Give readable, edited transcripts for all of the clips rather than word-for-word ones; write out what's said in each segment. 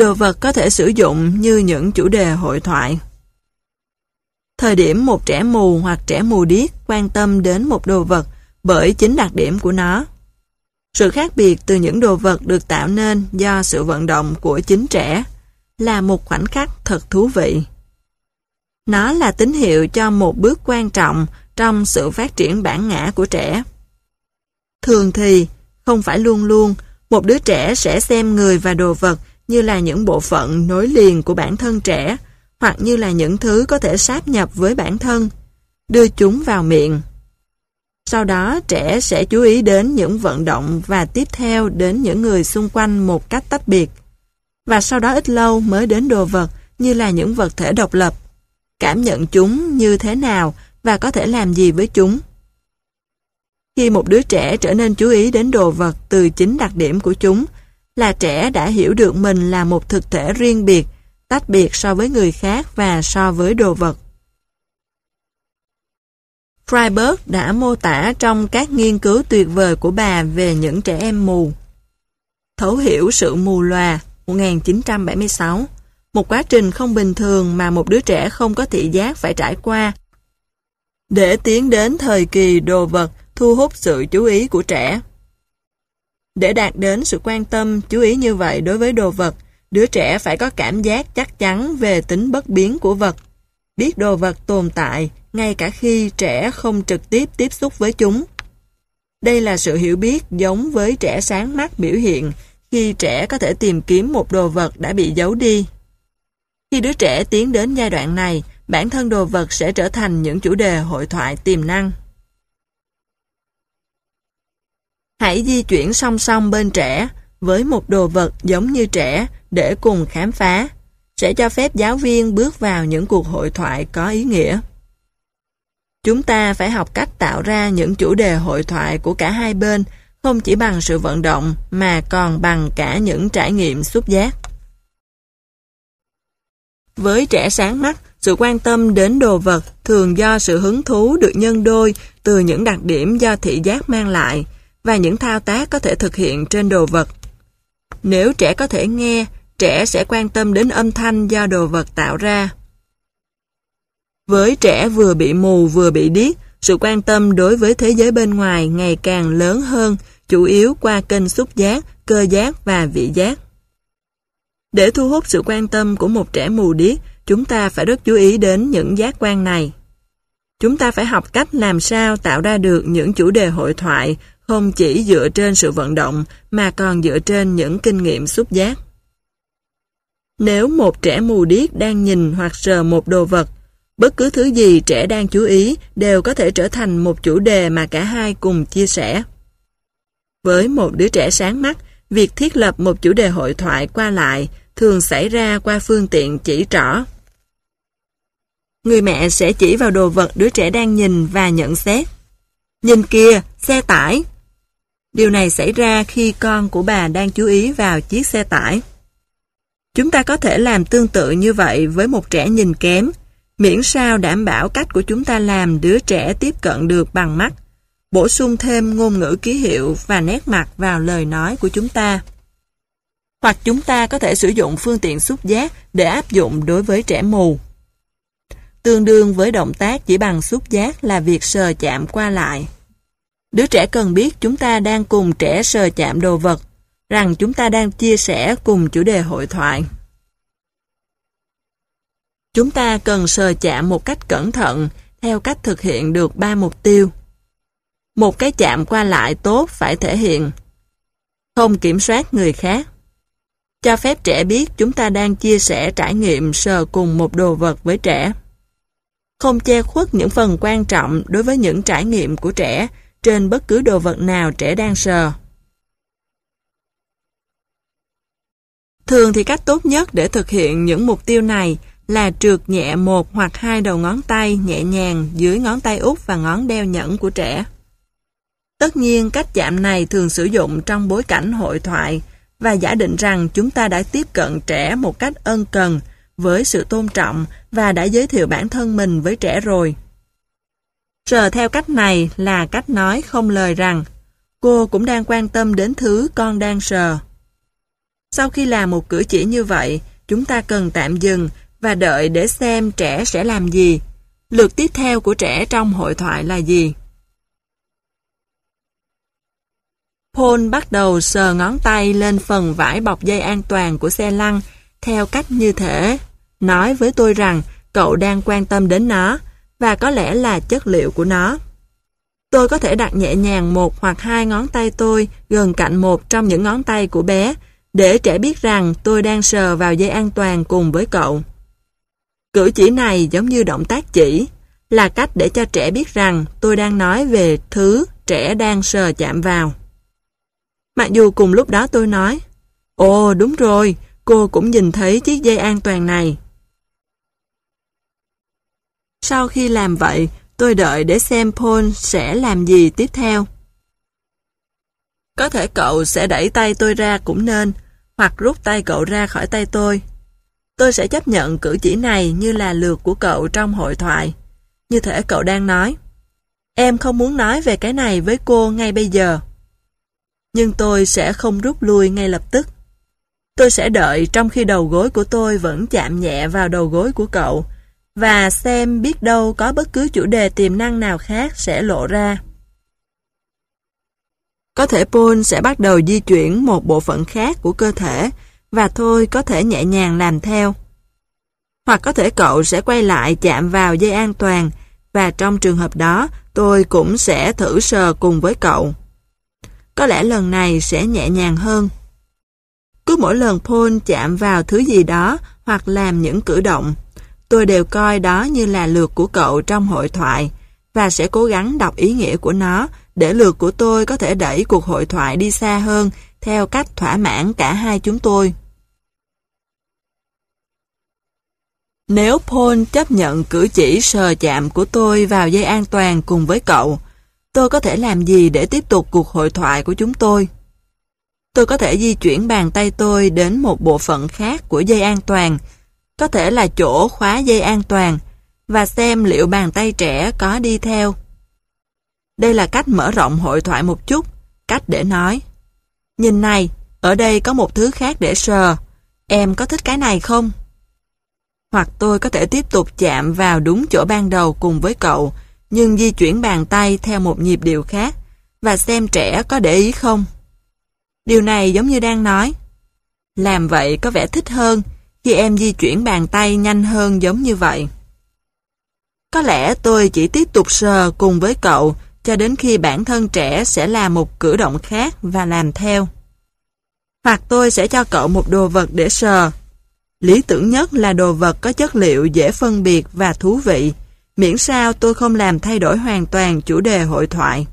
Đồ vật có thể sử dụng như những chủ đề hội thoại. Thời điểm một trẻ mù hoặc trẻ mù điếc quan tâm đến một đồ vật bởi chính đặc điểm của nó. Sự khác biệt từ những đồ vật được tạo nên do sự vận động của chính trẻ là một khoảnh khắc thật thú vị. Nó là tín hiệu cho một bước quan trọng trong sự phát triển bản ngã của trẻ. Thường thì, không phải luôn luôn, một đứa trẻ sẽ xem người và đồ vật như là những bộ phận nối liền của bản thân trẻ, hoặc như là những thứ có thể sáp nhập với bản thân, đưa chúng vào miệng. Sau đó trẻ sẽ chú ý đến những vận động và tiếp theo đến những người xung quanh một cách tách biệt. Và sau đó ít lâu mới đến đồ vật như là những vật thể độc lập, cảm nhận chúng như thế nào và có thể làm gì với chúng. Khi một đứa trẻ trở nên chú ý đến đồ vật từ chính đặc điểm của chúng, là trẻ đã hiểu được mình là một thực thể riêng biệt, tách biệt so với người khác và so với đồ vật. Freiberg đã mô tả trong các nghiên cứu tuyệt vời của bà về những trẻ em mù. Thấu hiểu sự mù lòa, 1976, một quá trình không bình thường mà một đứa trẻ không có thị giác phải trải qua để tiến đến thời kỳ đồ vật thu hút sự chú ý của trẻ. Để đạt đến sự quan tâm, chú ý như vậy đối với đồ vật, đứa trẻ phải có cảm giác chắc chắn về tính bất biến của vật, biết đồ vật tồn tại ngay cả khi trẻ không trực tiếp tiếp xúc với chúng. Đây là sự hiểu biết giống với trẻ sáng mắt biểu hiện khi trẻ có thể tìm kiếm một đồ vật đã bị giấu đi. Khi đứa trẻ tiến đến giai đoạn này, bản thân đồ vật sẽ trở thành những chủ đề hội thoại tiềm năng. Hãy di chuyển song song bên trẻ với một đồ vật giống như trẻ để cùng khám phá, sẽ cho phép giáo viên bước vào những cuộc hội thoại có ý nghĩa. Chúng ta phải học cách tạo ra những chủ đề hội thoại của cả hai bên, không chỉ bằng sự vận động mà còn bằng cả những trải nghiệm xúc giác. Với trẻ sáng mắt, sự quan tâm đến đồ vật thường do sự hứng thú được nhân đôi từ những đặc điểm do thị giác mang lại và những thao tác có thể thực hiện trên đồ vật. Nếu trẻ có thể nghe, trẻ sẽ quan tâm đến âm thanh do đồ vật tạo ra. Với trẻ vừa bị mù vừa bị điếc, sự quan tâm đối với thế giới bên ngoài ngày càng lớn hơn, chủ yếu qua kênh xúc giác, cơ giác và vị giác. Để thu hút sự quan tâm của một trẻ mù điếc, chúng ta phải rất chú ý đến những giác quan này. Chúng ta phải học cách làm sao tạo ra được những chủ đề hội thoại không chỉ dựa trên sự vận động mà còn dựa trên những kinh nghiệm xúc giác. Nếu một trẻ mù điếc đang nhìn hoặc sờ một đồ vật, bất cứ thứ gì trẻ đang chú ý đều có thể trở thành một chủ đề mà cả hai cùng chia sẻ. Với một đứa trẻ sáng mắt, việc thiết lập một chủ đề hội thoại qua lại thường xảy ra qua phương tiện chỉ trỏ. Người mẹ sẽ chỉ vào đồ vật đứa trẻ đang nhìn và nhận xét. Nhìn kìa, xe tải. Điều này xảy ra khi con của bà đang chú ý vào chiếc xe tải. Chúng ta có thể làm tương tự như vậy với một trẻ nhìn kém, miễn sao đảm bảo cách của chúng ta làm đứa trẻ tiếp cận được bằng mắt, bổ sung thêm ngôn ngữ ký hiệu và nét mặt vào lời nói của chúng ta. Hoặc chúng ta có thể sử dụng phương tiện xúc giác để áp dụng đối với trẻ mù. Tương đương với động tác chỉ bằng xúc giác là việc sờ chạm qua lại. Đứa trẻ cần biết chúng ta đang cùng trẻ sờ chạm đồ vật, rằng chúng ta đang chia sẻ cùng chủ đề hội thoại. Chúng ta cần sờ chạm một cách cẩn thận, theo cách thực hiện được 3 mục tiêu. Một cái chạm qua lại tốt phải thể hiện không kiểm soát người khác, cho phép trẻ biết chúng ta đang chia sẻ trải nghiệm sờ cùng một đồ vật với trẻ, không che khuất những phần quan trọng đối với những trải nghiệm của trẻ trên bất cứ đồ vật nào trẻ đang sờ. Thường thì cách tốt nhất để thực hiện những mục tiêu này là trượt nhẹ một hoặc hai đầu ngón tay nhẹ nhàng dưới ngón tay út và ngón đeo nhẫn của trẻ. Tất nhiên, cách chạm này thường sử dụng trong bối cảnh hội thoại và giả định rằng chúng ta đã tiếp cận trẻ một cách ân cần, với sự tôn trọng và đã giới thiệu bản thân mình với trẻ rồi. Sờ theo cách này là cách nói không lời rằng cô cũng đang quan tâm đến thứ con đang sờ. Sau khi làm một cử chỉ như vậy, chúng ta cần tạm dừng và đợi để xem trẻ sẽ làm gì. Lượt tiếp theo của trẻ trong hội thoại là gì? Paul bắt đầu sờ ngón tay lên phần vải bọc dây an toàn của xe lăn theo cách như thể nói với tôi rằng cậu đang quan tâm đến nó và có lẽ là chất liệu của nó. Tôi có thể đặt nhẹ nhàng một hoặc hai ngón tay tôi gần cạnh một trong những ngón tay của bé để trẻ biết rằng tôi đang sờ vào dây an toàn cùng với cậu. Cử chỉ này giống như động tác chỉ, là cách để cho trẻ biết rằng tôi đang nói về thứ trẻ đang sờ chạm vào. Mặc dù cùng lúc đó tôi nói, ồ đúng rồi, cô cũng nhìn thấy chiếc dây an toàn này. Sau khi làm vậy, tôi đợi để xem Paul sẽ làm gì tiếp theo. Có thể cậu sẽ đẩy tay tôi ra cũng nên, hoặc rút tay cậu ra khỏi tay tôi. Tôi sẽ chấp nhận cử chỉ này như là lượt của cậu trong hội thoại. Như thể cậu đang nói, em không muốn nói về cái này với cô ngay bây giờ. Nhưng tôi sẽ không rút lui ngay lập tức. Tôi sẽ đợi trong khi đầu gối của tôi vẫn chạm nhẹ vào đầu gối của cậu, và xem biết đâu có bất cứ chủ đề tiềm năng nào khác sẽ lộ ra. Có thể Paul sẽ bắt đầu di chuyển một bộ phận khác của cơ thể, và tôi có thể nhẹ nhàng làm theo. Hoặc có thể cậu sẽ quay lại chạm vào dây an toàn, và trong trường hợp đó, tôi cũng sẽ thử sờ cùng với cậu. Có lẽ lần này sẽ nhẹ nhàng hơn. Cứ mỗi lần Paul chạm vào thứ gì đó hoặc làm những cử động, tôi đều coi đó như là lượt của cậu trong hội thoại và sẽ cố gắng đọc ý nghĩa của nó để lượt của tôi có thể đẩy cuộc hội thoại đi xa hơn theo cách thỏa mãn cả hai chúng tôi. Nếu Paul chấp nhận cử chỉ sờ chạm của tôi vào dây an toàn cùng với cậu, tôi có thể làm gì để tiếp tục cuộc hội thoại của chúng tôi? Tôi có thể di chuyển bàn tay tôi đến một bộ phận khác của dây an toàn, có thể là chỗ khóa dây an toàn, và xem liệu bàn tay trẻ có đi theo. Đây là cách mở rộng hội thoại một chút, cách để nói. Nhìn này, ở đây có một thứ khác để sờ. Em có thích cái này không? Hoặc tôi có thể tiếp tục chạm vào đúng chỗ ban đầu cùng với cậu, nhưng di chuyển bàn tay theo một nhịp điệu khác, và xem trẻ có để ý không. Điều này giống như đang nói, làm vậy có vẻ thích hơn khi em di chuyển bàn tay nhanh hơn giống như vậy. Có lẽ tôi chỉ tiếp tục sờ cùng với cậu cho đến khi bản thân trẻ sẽ làm một cử động khác và làm theo. Hoặc tôi sẽ cho cậu một đồ vật để sờ. Lý tưởng nhất là đồ vật có chất liệu dễ phân biệt và thú vị, miễn sao tôi không làm thay đổi hoàn toàn chủ đề hội thoại.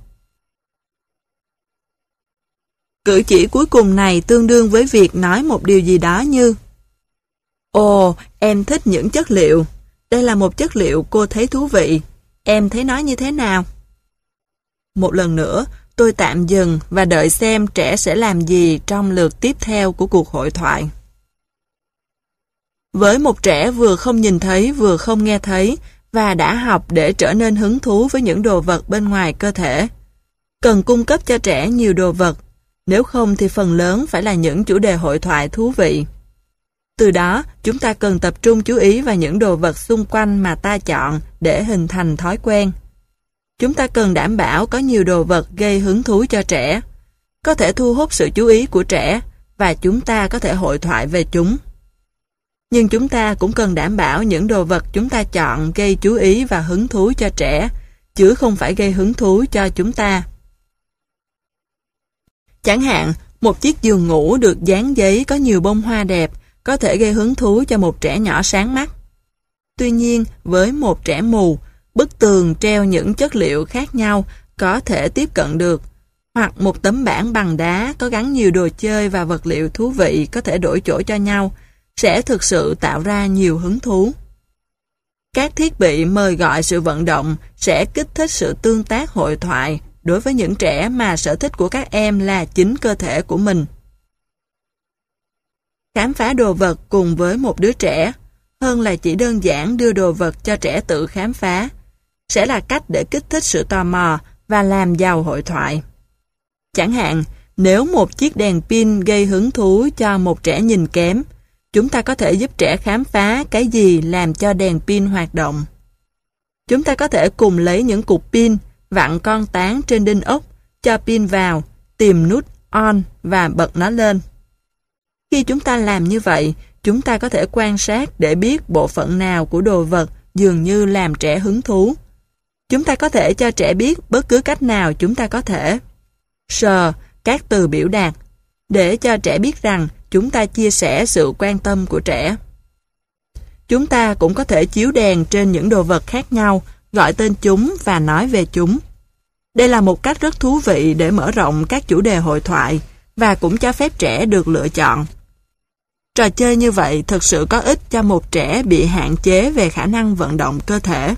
Cử chỉ cuối cùng này tương đương với việc nói một điều gì đó như: ồ, em thích những chất liệu. Đây là một chất liệu cô thấy thú vị. Em thấy nó như thế nào? Một lần nữa, tôi tạm dừng và đợi xem trẻ sẽ làm gì trong lượt tiếp theo của cuộc hội thoại. Với một trẻ vừa không nhìn thấy vừa không nghe thấy và đã học để trở nên hứng thú với những đồ vật bên ngoài cơ thể, cần cung cấp cho trẻ nhiều đồ vật, nếu không thì phần lớn phải là những chủ đề hội thoại thú vị. Từ đó, chúng ta cần tập trung chú ý vào những đồ vật xung quanh mà ta chọn để hình thành thói quen. Chúng ta cần đảm bảo có nhiều đồ vật gây hứng thú cho trẻ, có thể thu hút sự chú ý của trẻ và chúng ta có thể hội thoại về chúng. Nhưng chúng ta cũng cần đảm bảo những đồ vật chúng ta chọn gây chú ý và hứng thú cho trẻ, chứ không phải gây hứng thú cho chúng ta. Chẳng hạn, một chiếc giường ngủ được dán giấy có nhiều bông hoa đẹp có thể gây hứng thú cho một trẻ nhỏ sáng mắt. Tuy nhiên, với một trẻ mù, bức tường treo những chất liệu khác nhau có thể tiếp cận được, hoặc một tấm bảng bằng đá có gắn nhiều đồ chơi và vật liệu thú vị có thể đổi chỗ cho nhau, sẽ thực sự tạo ra nhiều hứng thú. Các thiết bị mời gọi sự vận động sẽ kích thích sự tương tác hội thoại đối với những trẻ mà sở thích của các em là chính cơ thể của mình. Khám phá đồ vật cùng với một đứa trẻ, hơn là chỉ đơn giản đưa đồ vật cho trẻ tự khám phá, sẽ là cách để kích thích sự tò mò và làm giàu hội thoại. Chẳng hạn, Nếu một chiếc đèn pin gây hứng thú cho một trẻ nhìn kém, chúng ta có thể giúp trẻ khám phá cái gì làm cho đèn pin hoạt động. Chúng ta có thể cùng lấy những cục pin, vặn con tán trên đinh ốc, cho pin vào, tìm nút on và bật nó lên. Khi chúng ta làm như vậy, chúng ta có thể quan sát để biết bộ phận nào của đồ vật dường như làm trẻ hứng thú. Chúng ta có thể cho trẻ biết bất cứ cách nào chúng ta có thể. Sờ các từ biểu đạt, để cho trẻ biết rằng chúng ta chia sẻ sự quan tâm của trẻ. Chúng ta cũng có thể chiếu đèn trên những đồ vật khác nhau, gọi tên chúng và nói về chúng. Đây là một cách rất thú vị để mở rộng các chủ đề hội thoại và cũng cho phép trẻ được lựa chọn. Trò chơi như vậy thực sự có ích cho một trẻ bị hạn chế về khả năng vận động cơ thể.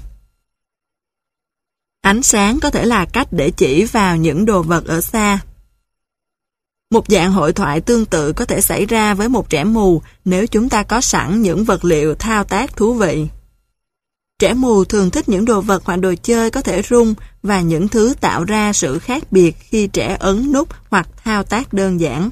Ánh sáng có thể là cách để chỉ vào những đồ vật ở xa. Một dạng hội thoại tương tự có thể xảy ra với một trẻ mù nếu chúng ta có sẵn những vật liệu thao tác thú vị. Trẻ mù thường thích những đồ vật hoặc đồ chơi có thể rung và những thứ tạo ra sự khác biệt khi trẻ ấn nút hoặc thao tác đơn giản.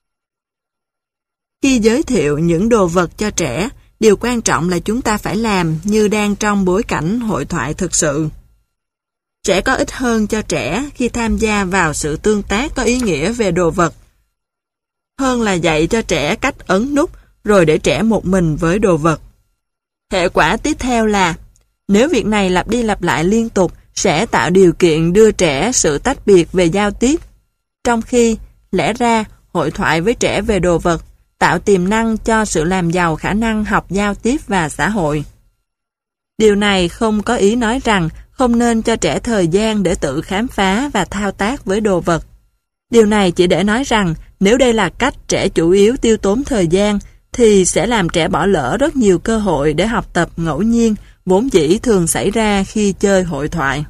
Khi giới thiệu những đồ vật cho trẻ, điều quan trọng là chúng ta phải làm như đang trong bối cảnh hội thoại thực sự. Trẻ có ích hơn cho trẻ khi tham gia vào sự tương tác có ý nghĩa về đồ vật, hơn là dạy cho trẻ cách ấn nút rồi để trẻ một mình với đồ vật. Hệ quả tiếp theo là, nếu việc này lặp đi lặp lại liên tục, sẽ tạo điều kiện đưa trẻ sự tách biệt về giao tiếp. Trong khi, lẽ ra, hội thoại với trẻ về đồ vật tạo tiềm năng cho sự làm giàu khả năng học giao tiếp và xã hội. Điều này không có ý nói rằng không nên cho trẻ thời gian để tự khám phá và thao tác với đồ vật. Điều này chỉ để nói rằng nếu đây là cách trẻ chủ yếu tiêu tốn thời gian, thì sẽ làm trẻ bỏ lỡ rất nhiều cơ hội để học tập ngẫu nhiên, vốn dĩ thường xảy ra khi chơi hội thoại.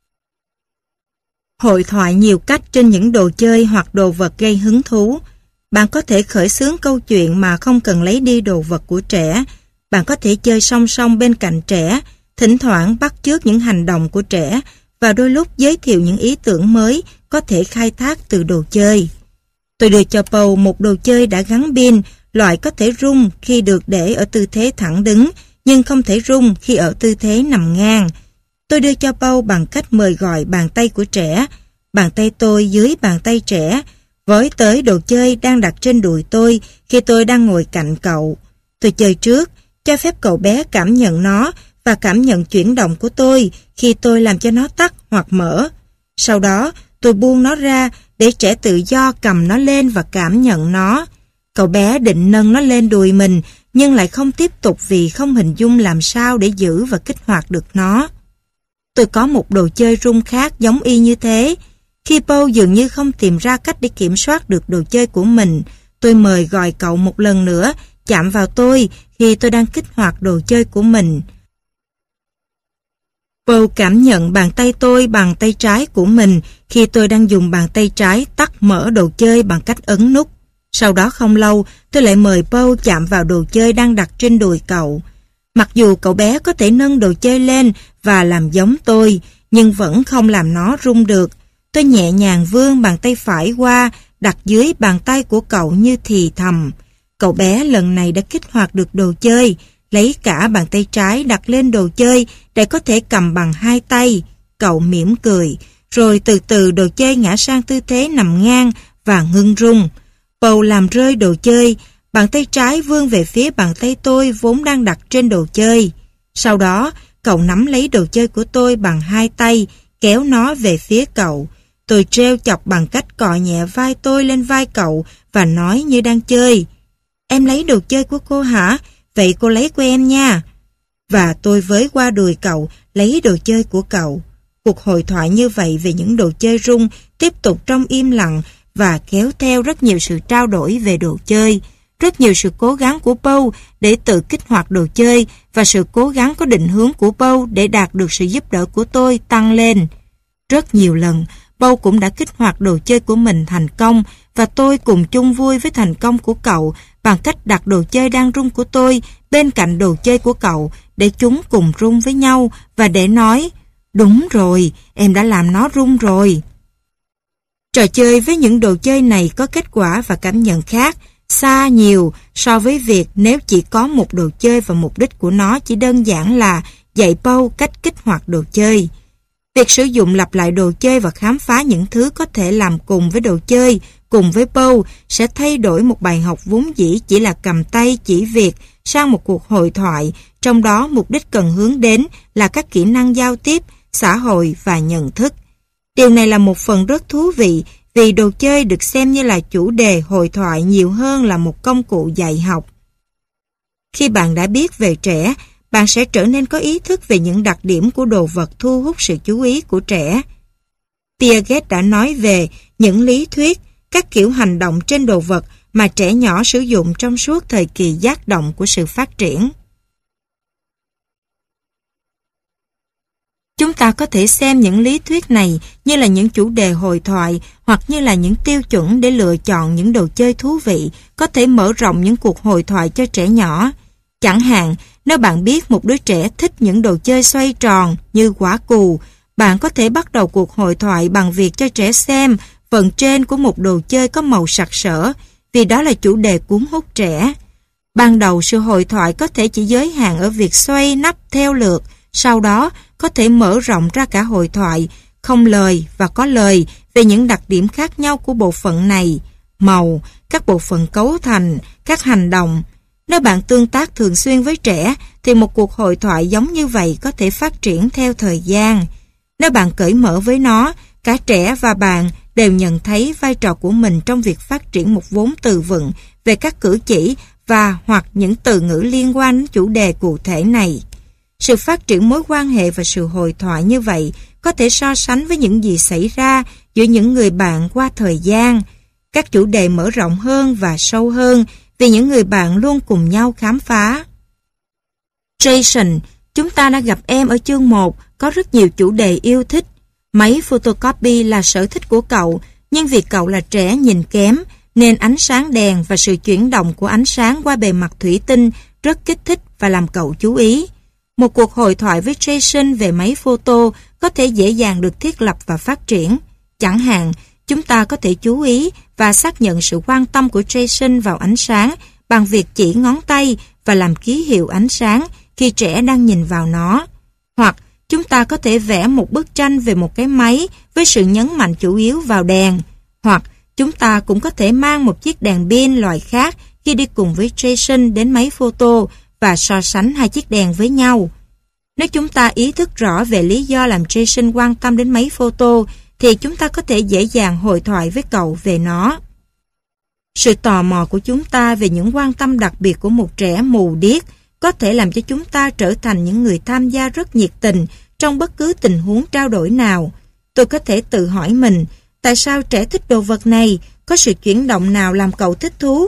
Hội thoại nhiều cách trên những đồ chơi hoặc đồ vật gây hứng thú. Bạn có thể khởi xướng câu chuyện mà không cần lấy đi đồ vật của trẻ. Bạn có thể chơi song song bên cạnh trẻ, thỉnh thoảng bắt chước những hành động của trẻ và đôi lúc giới thiệu những ý tưởng mới có thể khai thác từ đồ chơi. Tôi đưa cho Paul một đồ chơi đã gắn pin, loại có thể rung khi được để ở tư thế thẳng đứng, nhưng không thể rung khi ở tư thế nằm ngang. Tôi đưa cho Paul bằng cách mời gọi bàn tay của trẻ. Bàn tay tôi dưới bàn tay trẻ, với tới đồ chơi đang đặt trên đùi tôi khi tôi đang ngồi cạnh cậu. Tôi chơi trước, cho phép cậu bé cảm nhận nó và cảm nhận chuyển động của tôi khi tôi làm cho nó tắt hoặc mở. Sau đó, tôi buông nó ra để trẻ tự do cầm nó lên và cảm nhận nó. Cậu bé định nâng nó lên đùi mình, nhưng lại không tiếp tục vì không hình dung làm sao để giữ và kích hoạt được nó. Tôi có một đồ chơi rung khác giống y như thế. Khi Paul dường như không tìm ra cách để kiểm soát được đồ chơi của mình, tôi mời gọi cậu một lần nữa chạm vào tôi khi tôi đang kích hoạt đồ chơi của mình. Paul cảm nhận bàn tay tôi bằng tay trái của mình khi tôi đang dùng bàn tay trái tắt mở đồ chơi bằng cách ấn nút. Sau đó không lâu, tôi lại mời Paul chạm vào đồ chơi đang đặt trên đùi cậu. Mặc dù cậu bé có thể nâng đồ chơi lên và làm giống tôi, nhưng vẫn không làm nó rung được. Tôi nhẹ nhàng vươn bàn tay phải qua, đặt dưới bàn tay của cậu như thì thầm. Cậu bé lần này đã kích hoạt được đồ chơi, lấy cả bàn tay trái đặt lên đồ chơi để có thể cầm bằng hai tay. Cậu mỉm cười, rồi từ từ đồ chơi ngã sang tư thế nằm ngang và ngưng rung. Paul làm rơi đồ chơi, bàn tay trái vươn về phía bàn tay tôi vốn đang đặt trên đồ chơi. Sau đó, cậu nắm lấy đồ chơi của tôi bằng hai tay, kéo nó về phía cậu. Tôi trêu chọc bằng cách cọ nhẹ vai tôi lên vai cậu và nói như đang chơi. Em lấy đồ chơi của cô hả? Vậy cô lấy của em nha. Và tôi với qua đùi cậu, lấy đồ chơi của cậu. Cuộc hội thoại như vậy về những đồ chơi rung tiếp tục trong im lặng và kéo theo rất nhiều sự trao đổi về đồ chơi, rất nhiều sự cố gắng của Paul để tự kích hoạt đồ chơi và sự cố gắng có định hướng của Paul để đạt được sự giúp đỡ của tôi tăng lên. Rất nhiều lần, Paul cũng đã kích hoạt đồ chơi của mình thành công và tôi cùng chung vui với thành công của cậu bằng cách đặt đồ chơi đang rung của tôi bên cạnh đồ chơi của cậu để chúng cùng rung với nhau và để nói, đúng rồi, em đã làm nó rung rồi. Trò chơi với những đồ chơi này có kết quả và cảm nhận khác xa nhiều so với việc nếu chỉ có một đồ chơi và mục đích của nó chỉ đơn giản là dạy Paul cách kích hoạt đồ chơi. Việc sử dụng lặp lại đồ chơi và khám phá những thứ có thể làm cùng với đồ chơi, cùng với Paul sẽ thay đổi một bài học vốn dĩ chỉ là cầm tay chỉ việc sang một cuộc hội thoại, trong đó mục đích cần hướng đến là các kỹ năng giao tiếp, xã hội và nhận thức. Điều này là một phần rất thú vị vì đồ chơi được xem như là chủ đề hội thoại nhiều hơn là một công cụ dạy học. Khi bạn đã biết về trẻ, bạn sẽ trở nên có ý thức về những đặc điểm của đồ vật thu hút sự chú ý của trẻ. Piaget đã nói về những lý thuyết, các kiểu hành động trên đồ vật mà trẻ nhỏ sử dụng trong suốt thời kỳ giác động của sự phát triển. Chúng ta có thể xem những lý thuyết này như là những chủ đề hội thoại hoặc như là những tiêu chuẩn để lựa chọn những đồ chơi thú vị, có thể mở rộng những cuộc hội thoại cho trẻ nhỏ. Chẳng hạn, nếu bạn biết một đứa trẻ thích những đồ chơi xoay tròn như quả cù, bạn có thể bắt đầu cuộc hội thoại bằng việc cho trẻ xem phần trên của một đồ chơi có màu sặc sỡ, vì đó là chủ đề cuốn hút trẻ. Ban đầu sự hội thoại có thể chỉ giới hạn ở việc xoay nắp theo lượt, sau đó có thể mở rộng ra cả hội thoại, không lời và có lời về những đặc điểm khác nhau của bộ phận này, màu, các bộ phận cấu thành, các hành động. Nếu bạn tương tác thường xuyên với trẻ, thì một cuộc hội thoại giống như vậy có thể phát triển theo thời gian. Nếu bạn cởi mở với nó, cả trẻ và bạn đều nhận thấy vai trò của mình trong việc phát triển một vốn từ vựng về các cử chỉ và hoặc những từ ngữ liên quan đến chủ đề cụ thể này. Sự phát triển mối quan hệ và sự hội thoại như vậy có thể so sánh với những gì xảy ra giữa những người bạn qua thời gian. Các chủ đề mở rộng hơn và sâu hơn vì những người bạn luôn cùng nhau khám phá. Jason, chúng ta đã gặp em ở chương 1, có rất nhiều chủ đề yêu thích. Máy photocopy là sở thích của cậu, nhưng vì cậu là trẻ nhìn kém, nên ánh sáng đèn và sự chuyển động của ánh sáng qua bề mặt thủy tinh rất kích thích và làm cậu chú ý. Một cuộc hội thoại với Jason về máy photo có thể dễ dàng được thiết lập và phát triển. Chẳng hạn, chúng ta có thể chú ý và xác nhận sự quan tâm của Jason vào ánh sáng bằng việc chỉ ngón tay và làm ký hiệu ánh sáng khi trẻ đang nhìn vào nó. Hoặc chúng ta có thể vẽ một bức tranh về một cái máy với sự nhấn mạnh chủ yếu vào đèn. Hoặc chúng ta cũng có thể mang một chiếc đèn pin loại khác khi đi cùng với Jason đến máy photo và so sánh hai chiếc đèn với nhau. Nếu chúng ta ý thức rõ về lý do làm Jason quan tâm đến máy photo, thì chúng ta có thể dễ dàng hội thoại với cậu về nó. Sự tò mò của chúng ta về những quan tâm đặc biệt của một trẻ mù điếc có thể làm cho chúng ta trở thành những người tham gia rất nhiệt tình trong bất cứ tình huống trao đổi nào. Tôi có thể tự hỏi mình, tại sao trẻ thích đồ vật này? Có sự chuyển động nào làm cậu thích thú?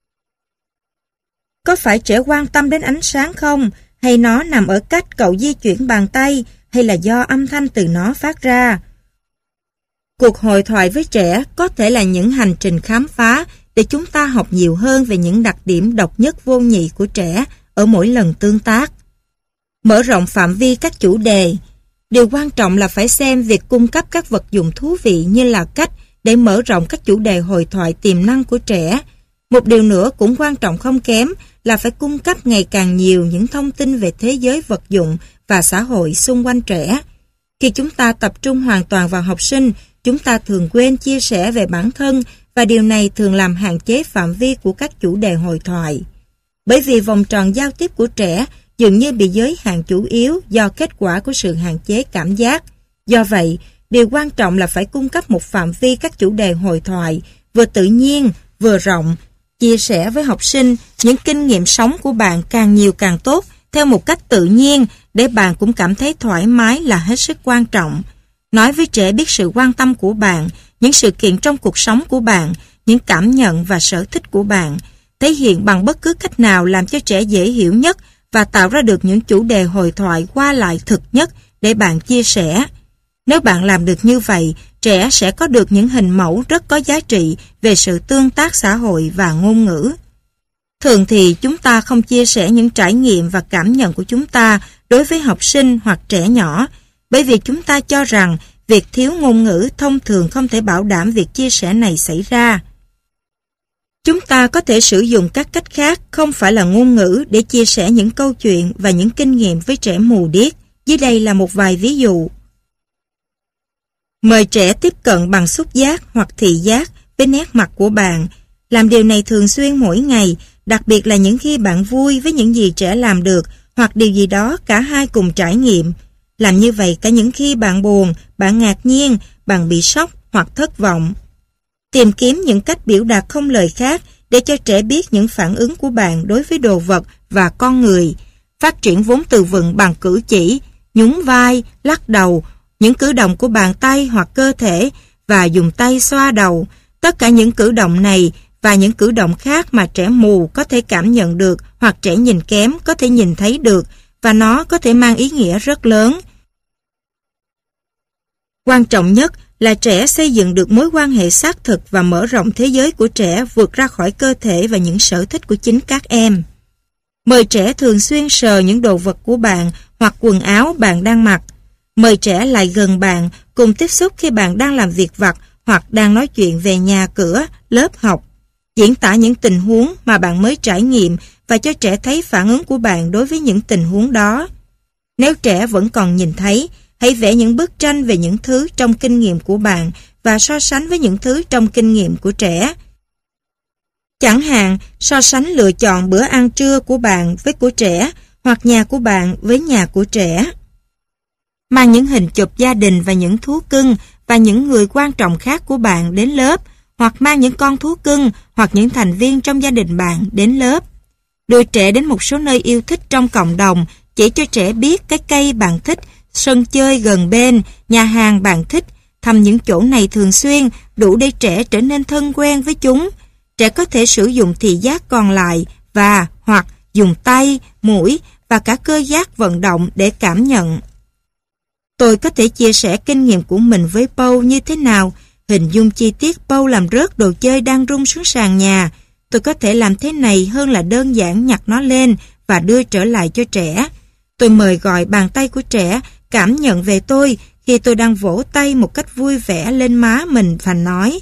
Có phải trẻ quan tâm đến ánh sáng không? Hay nó nằm ở cách cậu di chuyển bàn tay? Hay là do âm thanh từ nó phát ra? Cuộc hội thoại với trẻ có thể là những hành trình khám phá để chúng ta học nhiều hơn về những đặc điểm độc nhất vô nhị của trẻ ở mỗi lần tương tác. Mở rộng phạm vi các chủ đề. Điều quan trọng là phải xem việc cung cấp các vật dụng thú vị như là cách để mở rộng các chủ đề hội thoại tiềm năng của trẻ. Một điều nữa cũng quan trọng không kém là phải cung cấp ngày càng nhiều những thông tin về thế giới vật dụng và xã hội xung quanh trẻ. Khi chúng ta tập trung hoàn toàn vào học sinh, chúng ta thường quên chia sẻ về bản thân và điều này thường làm hạn chế phạm vi của các chủ đề hội thoại. Bởi vì vòng tròn giao tiếp của trẻ dường như bị giới hạn chủ yếu do kết quả của sự hạn chế cảm giác. Do vậy, điều quan trọng là phải cung cấp một phạm vi các chủ đề hội thoại vừa tự nhiên, vừa rộng, chia sẻ với học sinh những kinh nghiệm sống của bạn càng nhiều càng tốt theo một cách tự nhiên để bạn cũng cảm thấy thoải mái là hết sức quan trọng. Nói với trẻ biết sự quan tâm của bạn, những sự kiện trong cuộc sống của bạn, những cảm nhận và sở thích của bạn, thể hiện bằng bất cứ cách nào làm cho trẻ dễ hiểu nhất và tạo ra được những chủ đề hội thoại qua lại thực nhất để bạn chia sẻ. Nếu bạn làm được như vậy, trẻ sẽ có được những hình mẫu rất có giá trị về sự tương tác xã hội và ngôn ngữ. Thường thì chúng ta không chia sẻ những trải nghiệm và cảm nhận của chúng ta đối với học sinh hoặc trẻ nhỏ, bởi vì chúng ta cho rằng việc thiếu ngôn ngữ thông thường không thể bảo đảm việc chia sẻ này xảy ra. Chúng ta có thể sử dụng các cách khác không phải là ngôn ngữ để chia sẻ những câu chuyện và những kinh nghiệm với trẻ mù điếc. Dưới đây là một vài ví dụ. Mời trẻ tiếp cận bằng xúc giác hoặc thị giác với nét mặt của bạn. Làm điều này thường xuyên mỗi ngày, đặc biệt là những khi bạn vui với những gì trẻ làm được hoặc điều gì đó cả hai cùng trải nghiệm. Làm như vậy cả những khi bạn buồn, bạn ngạc nhiên, bạn bị sốc hoặc thất vọng. Tìm kiếm những cách biểu đạt không lời khác để cho trẻ biết những phản ứng của bạn đối với đồ vật và con người. Phát triển vốn từ vựng bằng cử chỉ, nhún vai, lắc đầu, những cử động của bàn tay hoặc cơ thể và dùng tay xoa đầu. Tất cả những cử động này và những cử động khác mà trẻ mù có thể cảm nhận được hoặc trẻ nhìn kém có thể nhìn thấy được và nó có thể mang ý nghĩa rất lớn. Quan trọng nhất là trẻ xây dựng được mối quan hệ xác thực và mở rộng thế giới của trẻ vượt ra khỏi cơ thể và những sở thích của chính các em. Mời trẻ thường xuyên sờ những đồ vật của bạn hoặc quần áo bạn đang mặc. Mời trẻ lại gần bạn cùng tiếp xúc khi bạn đang làm việc vặt hoặc đang nói chuyện về nhà cửa, lớp học. Diễn tả những tình huống mà bạn mới trải nghiệm và cho trẻ thấy phản ứng của bạn đối với những tình huống đó. Nếu trẻ vẫn còn nhìn thấy, hãy vẽ những bức tranh về những thứ trong kinh nghiệm của bạn và so sánh với những thứ trong kinh nghiệm của trẻ. Chẳng hạn, so sánh lựa chọn bữa ăn trưa của bạn với của trẻ hoặc nhà của bạn với nhà của trẻ. Mang những hình chụp gia đình và những thú cưng và những người quan trọng khác của bạn đến lớp hoặc mang những con thú cưng hoặc những thành viên trong gia đình bạn đến lớp. Đưa trẻ đến một số nơi yêu thích trong cộng đồng, chỉ cho trẻ biết cái cây bạn thích, sân chơi gần bên, nhà hàng bạn thích, thăm những chỗ này thường xuyên đủ để trẻ trở nên thân quen với chúng. Trẻ có thể sử dụng thị giác còn lại và hoặc dùng tay, mũi và cả cơ giác vận động để cảm nhận. Tôi có thể chia sẻ kinh nghiệm của mình với Paul như thế nào, hình dung chi tiết Paul làm rớt đồ chơi đang rung xuống sàn nhà. Tôi có thể làm thế này hơn là đơn giản nhặt nó lên và đưa trở lại cho trẻ. Tôi mời gọi bàn tay của trẻ cảm nhận về tôi khi tôi đang vỗ tay một cách vui vẻ lên má mình và nói: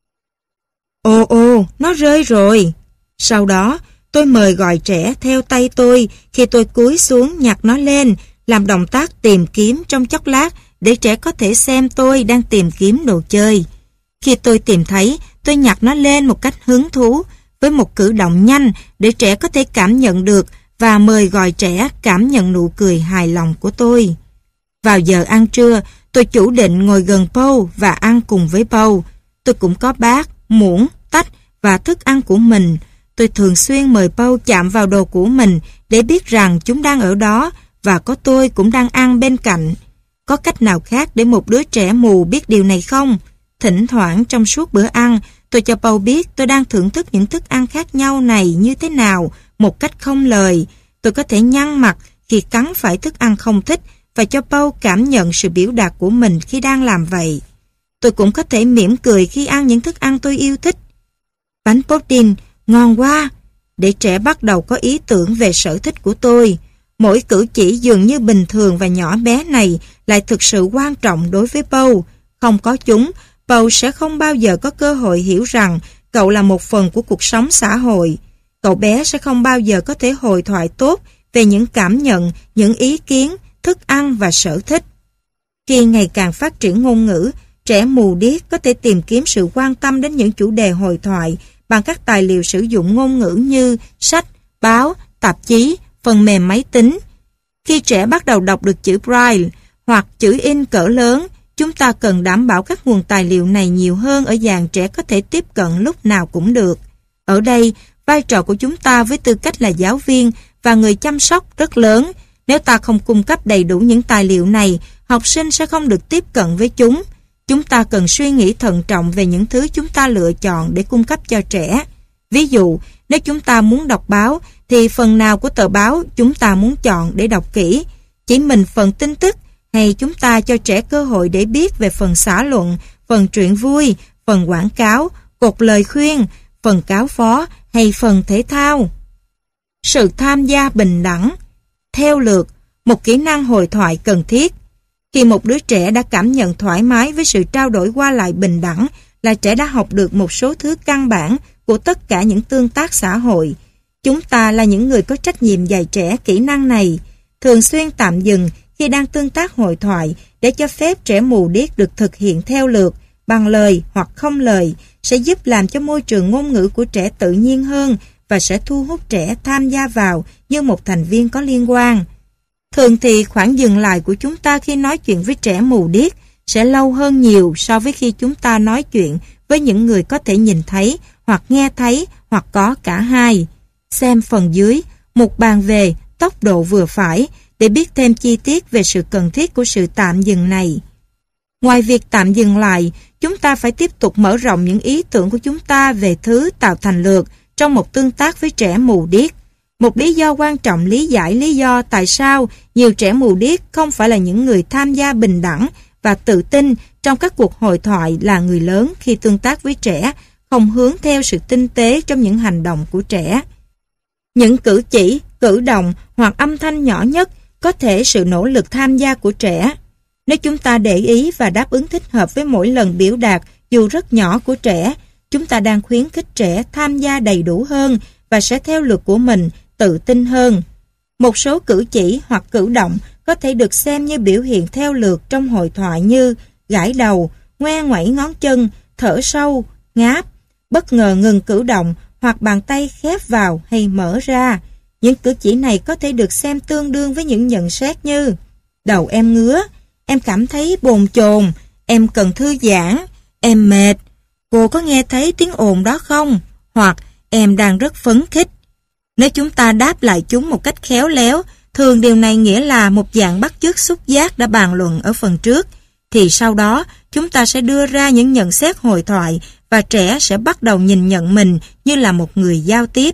Ồ, nó rơi rồi. Sau đó, tôi mời gọi trẻ theo tay tôi khi tôi cúi xuống nhặt nó lên, làm động tác tìm kiếm trong chốc lát để trẻ có thể xem tôi đang tìm kiếm đồ chơi. Khi tôi tìm thấy, tôi nhặt nó lên một cách hứng thú, với một cử động nhanh để trẻ có thể cảm nhận được và mời gọi trẻ cảm nhận nụ cười hài lòng của tôi. Vào giờ ăn trưa, tôi chủ định ngồi gần Paul và ăn cùng với Paul. Tôi cũng có bát, muỗng, tách và thức ăn của mình. Tôi thường xuyên mời Paul chạm vào đồ của mình để biết rằng chúng đang ở đó và có tôi cũng đang ăn bên cạnh. Có cách nào khác để một đứa trẻ mù biết điều này không? Thỉnh thoảng trong suốt bữa ăn, tôi cho Paul biết tôi đang thưởng thức những thức ăn khác nhau này như thế nào, một cách không lời. Tôi có thể nhăn mặt khi cắn phải thức ăn không thích và cho Paul cảm nhận sự biểu đạt của mình khi đang làm vậy. Tôi cũng có thể mỉm cười khi ăn những thức ăn tôi yêu thích. Bánh pudding, ngon quá! Để trẻ bắt đầu có ý tưởng về sở thích của tôi. Mỗi cử chỉ dường như bình thường và nhỏ bé này lại thực sự quan trọng đối với Paul. Không có chúng, Paul sẽ không bao giờ có cơ hội hiểu rằng cậu là một phần của cuộc sống xã hội. Cậu bé sẽ không bao giờ có thể hội thoại tốt về những cảm nhận, những ý kiến, thức ăn và sở thích. Khi ngày càng phát triển ngôn ngữ, trẻ mù điếc có thể tìm kiếm sự quan tâm đến những chủ đề hội thoại bằng các tài liệu sử dụng ngôn ngữ như sách, báo, tạp chí, phần mềm máy tính. Khi trẻ bắt đầu đọc được chữ Braille hoặc chữ in cỡ lớn, chúng ta cần đảm bảo các nguồn tài liệu này nhiều hơn ở dạng trẻ có thể tiếp cận lúc nào cũng được. Ở đây, vai trò của chúng ta với tư cách là giáo viên và người chăm sóc rất lớn. Nếu ta không cung cấp đầy đủ những tài liệu này, học sinh sẽ không được tiếp cận với chúng. Chúng ta cần suy nghĩ thận trọng về những thứ chúng ta lựa chọn để cung cấp cho trẻ. Ví dụ, nếu chúng ta muốn đọc báo, thì phần nào của tờ báo chúng ta muốn chọn để đọc kỹ? Chỉ mình phần tin tức, hay chúng ta cho trẻ cơ hội để biết về phần xã luận, phần truyện vui, phần quảng cáo, cột lời khuyên, phần cáo phó hay phần thể thao? Sự tham gia bình đẳng. Theo lượt, một kỹ năng hội thoại cần thiết. Khi một đứa trẻ đã cảm nhận thoải mái với sự trao đổi qua lại bình đẳng, là trẻ đã học được một số thứ căn bản của tất cả những tương tác xã hội. Chúng ta là những người có trách nhiệm dạy trẻ kỹ năng này, thường xuyên tạm dừng khi đang tương tác hội thoại để cho phép trẻ mù điếc được thực hiện theo lượt, bằng lời hoặc không lời, sẽ giúp làm cho môi trường ngôn ngữ của trẻ tự nhiên hơn và sẽ thu hút trẻ tham gia vào như một thành viên có liên quan. Thường thì khoảng dừng lại của chúng ta khi nói chuyện với trẻ mù điếc sẽ lâu hơn nhiều so với khi chúng ta nói chuyện với những người có thể nhìn thấy hoặc nghe thấy hoặc có cả hai. Xem phần dưới, mục bàn về tốc độ vừa phải để biết thêm chi tiết về sự cần thiết của sự tạm dừng này. Ngoài việc tạm dừng lại, chúng ta phải tiếp tục mở rộng những ý tưởng của chúng ta về thứ tạo thành lượt trong một tương tác với trẻ mù điếc. Một lý do quan trọng lý giải lý do tại sao nhiều trẻ mù điếc không phải là những người tham gia bình đẳng và tự tin trong các cuộc hội thoại là người lớn khi tương tác với trẻ, không hướng theo sự tinh tế trong những hành động của trẻ. Những cử chỉ, cử động hoặc âm thanh nhỏ nhất có thể sự nỗ lực tham gia của trẻ. Nếu chúng ta để ý và đáp ứng thích hợp với mỗi lần biểu đạt dù rất nhỏ của trẻ, chúng ta đang khuyến khích trẻ tham gia đầy đủ hơn và sẽ theo lượt của mình tự tin hơn. Một số cử chỉ hoặc cử động có thể được xem như biểu hiện theo lượt trong hội thoại như gãi đầu, ngoe ngoẩy ngón chân, thở sâu, ngáp, bất ngờ ngừng cử động hoặc bàn tay khép vào hay mở ra. Những cử chỉ này có thể được xem tương đương với những nhận xét như đầu em ngứa, em cảm thấy bồn chồn, em cần thư giãn, em mệt, cô có nghe thấy tiếng ồn đó không? Hoặc em đang rất phấn khích. Nếu chúng ta đáp lại chúng một cách khéo léo, thường điều này nghĩa là một dạng bắt chước xúc giác đã bàn luận ở phần trước, thì sau đó chúng ta sẽ đưa ra những nhận xét hội thoại và trẻ sẽ bắt đầu nhìn nhận mình như là một người giao tiếp.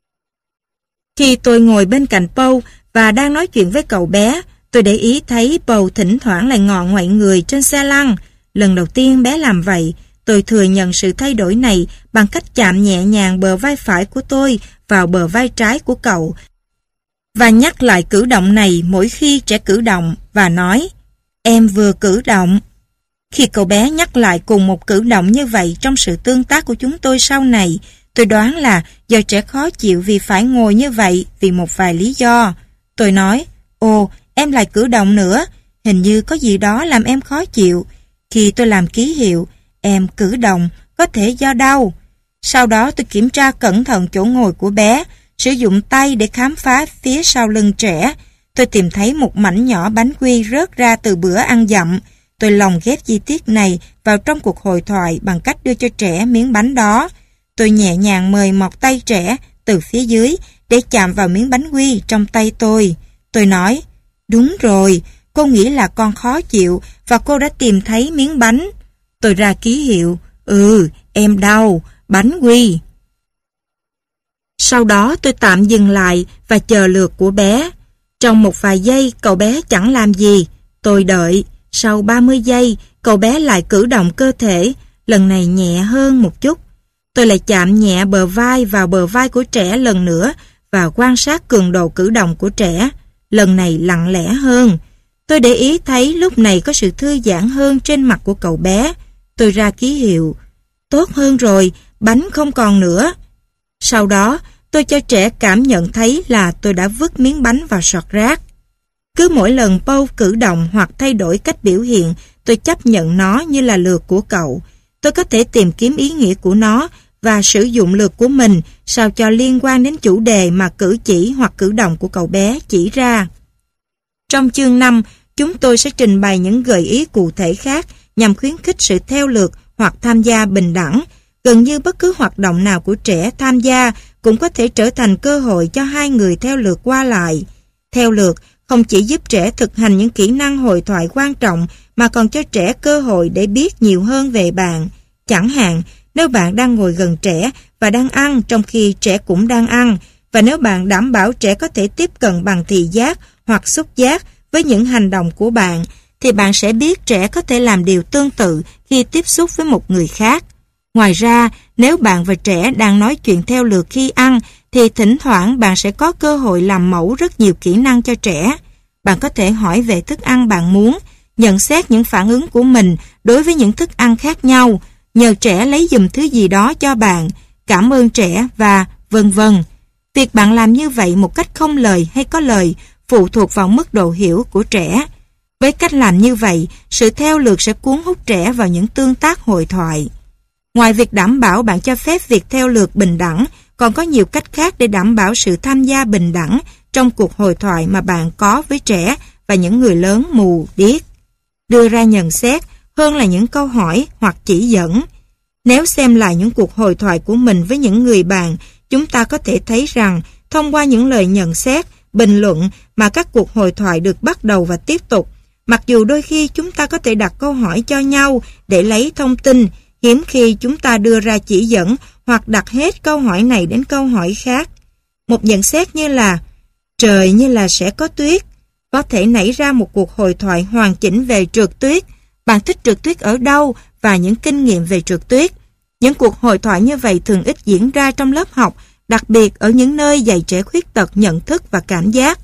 Khi tôi ngồi bên cạnh Paul và đang nói chuyện với cậu bé, tôi để ý thấy Paul thỉnh thoảng lại ngọ ngoậy người trên xe lăn. Lần đầu tiên bé làm vậy, tôi thừa nhận sự thay đổi này bằng cách chạm nhẹ nhàng bờ vai phải của tôi vào bờ vai trái của cậu và nhắc lại cử động này mỗi khi trẻ cử động và nói, em vừa cử động. Khi cậu bé nhắc lại cùng một cử động như vậy trong sự tương tác của chúng tôi sau này, tôi đoán là do trẻ khó chịu vì phải ngồi như vậy vì một vài lý do. Tôi nói, ồ, em lại cử động nữa, hình như có gì đó làm em khó chịu. Khi tôi làm ký hiệu, em cử động, có thể do đau. Sau đó tôi kiểm tra cẩn thận chỗ ngồi của bé, sử dụng tay để khám phá phía sau lưng trẻ. Tôi tìm thấy một mảnh nhỏ bánh quy rớt ra từ bữa ăn dặm. Tôi lồng ghép chi tiết này vào trong cuộc hội thoại bằng cách đưa cho trẻ miếng bánh đó. Tôi nhẹ nhàng mời mọc tay trẻ từ phía dưới để chạm vào miếng bánh quy trong tay tôi. Tôi nói, đúng rồi, cô nghĩ là con khó chịu và cô đã tìm thấy miếng bánh. Tôi ra ký hiệu, em đau, bánh quy. Sau đó tôi tạm dừng lại và chờ lượt của bé. Trong một vài giây cậu bé chẳng làm gì. Tôi đợi. Sau 30 giây cậu bé lại cử động cơ thể, lần này nhẹ hơn một chút. Tôi lại chạm nhẹ bờ vai vào bờ vai của trẻ lần nữa và quan sát cường độ cử động của trẻ, lần này lặng lẽ hơn. Tôi để ý thấy lúc này có sự thư giãn hơn trên mặt của cậu bé. Tôi ra ký hiệu, tốt hơn rồi, bánh không còn nữa. Sau đó tôi cho trẻ cảm nhận thấy là tôi đã vứt miếng bánh vào sọt rác. Cứ mỗi lần Paul cử động hoặc thay đổi cách biểu hiện, tôi chấp nhận nó như là lượt của cậu. Tôi có thể tìm kiếm ý nghĩa của nó và sử dụng lượt của mình sao cho liên quan đến chủ đề mà cử chỉ hoặc cử động của cậu bé chỉ ra. Trong chương 5, chúng tôi sẽ trình bày những gợi ý cụ thể khác nhằm khuyến khích sự theo lượt hoặc tham gia bình đẳng. Gần như bất cứ hoạt động nào của trẻ tham gia cũng có thể trở thành cơ hội cho hai người theo lượt qua lại. Theo lượt không chỉ giúp trẻ thực hành những kỹ năng hội thoại quan trọng mà còn cho trẻ cơ hội để biết nhiều hơn về bạn. Chẳng hạn, nếu bạn đang ngồi gần trẻ và đang ăn trong khi trẻ cũng đang ăn, và nếu bạn đảm bảo trẻ có thể tiếp cận bằng thị giác hoặc xúc giác với những hành động của bạn, thì bạn sẽ biết trẻ có thể làm điều tương tự khi tiếp xúc với một người khác. Ngoài ra, nếu bạn và trẻ đang nói chuyện theo lượt khi ăn, thì thỉnh thoảng bạn sẽ có cơ hội làm mẫu rất nhiều kỹ năng cho trẻ. Bạn có thể hỏi về thức ăn bạn muốn, nhận xét những phản ứng của mình đối với những thức ăn khác nhau, nhờ trẻ lấy giùm thứ gì đó cho bạn, cảm ơn trẻ và vân vân. Việc bạn làm như vậy một cách không lời hay có lời phụ thuộc vào mức độ hiểu của trẻ. Với cách làm như vậy, sự theo lượt sẽ cuốn hút trẻ vào những tương tác hội thoại. Ngoài việc đảm bảo bạn cho phép việc theo lượt bình đẳng, còn có nhiều cách khác để đảm bảo sự tham gia bình đẳng trong cuộc hội thoại mà bạn có với trẻ và những người lớn mù điếc. Đưa ra nhận xét hơn là những câu hỏi hoặc chỉ dẫn. Nếu xem lại những cuộc hội thoại của mình với những người bạn, chúng ta có thể thấy rằng thông qua những lời nhận xét, bình luận mà các cuộc hội thoại được bắt đầu và tiếp tục. Mặc dù đôi khi chúng ta có thể đặt câu hỏi cho nhau để lấy thông tin, hiếm khi chúng ta đưa ra chỉ dẫn hoặc đặt hết câu hỏi này đến câu hỏi khác. Một nhận xét như là trời như là sẽ có tuyết có thể nảy ra một cuộc hội thoại hoàn chỉnh về trượt tuyết. Bạn thích trượt tuyết ở đâu và những kinh nghiệm về trượt tuyết. Những cuộc hội thoại như vậy thường ít diễn ra trong lớp học, đặc biệt ở những nơi dạy trẻ khuyết tật nhận thức và cảm giác.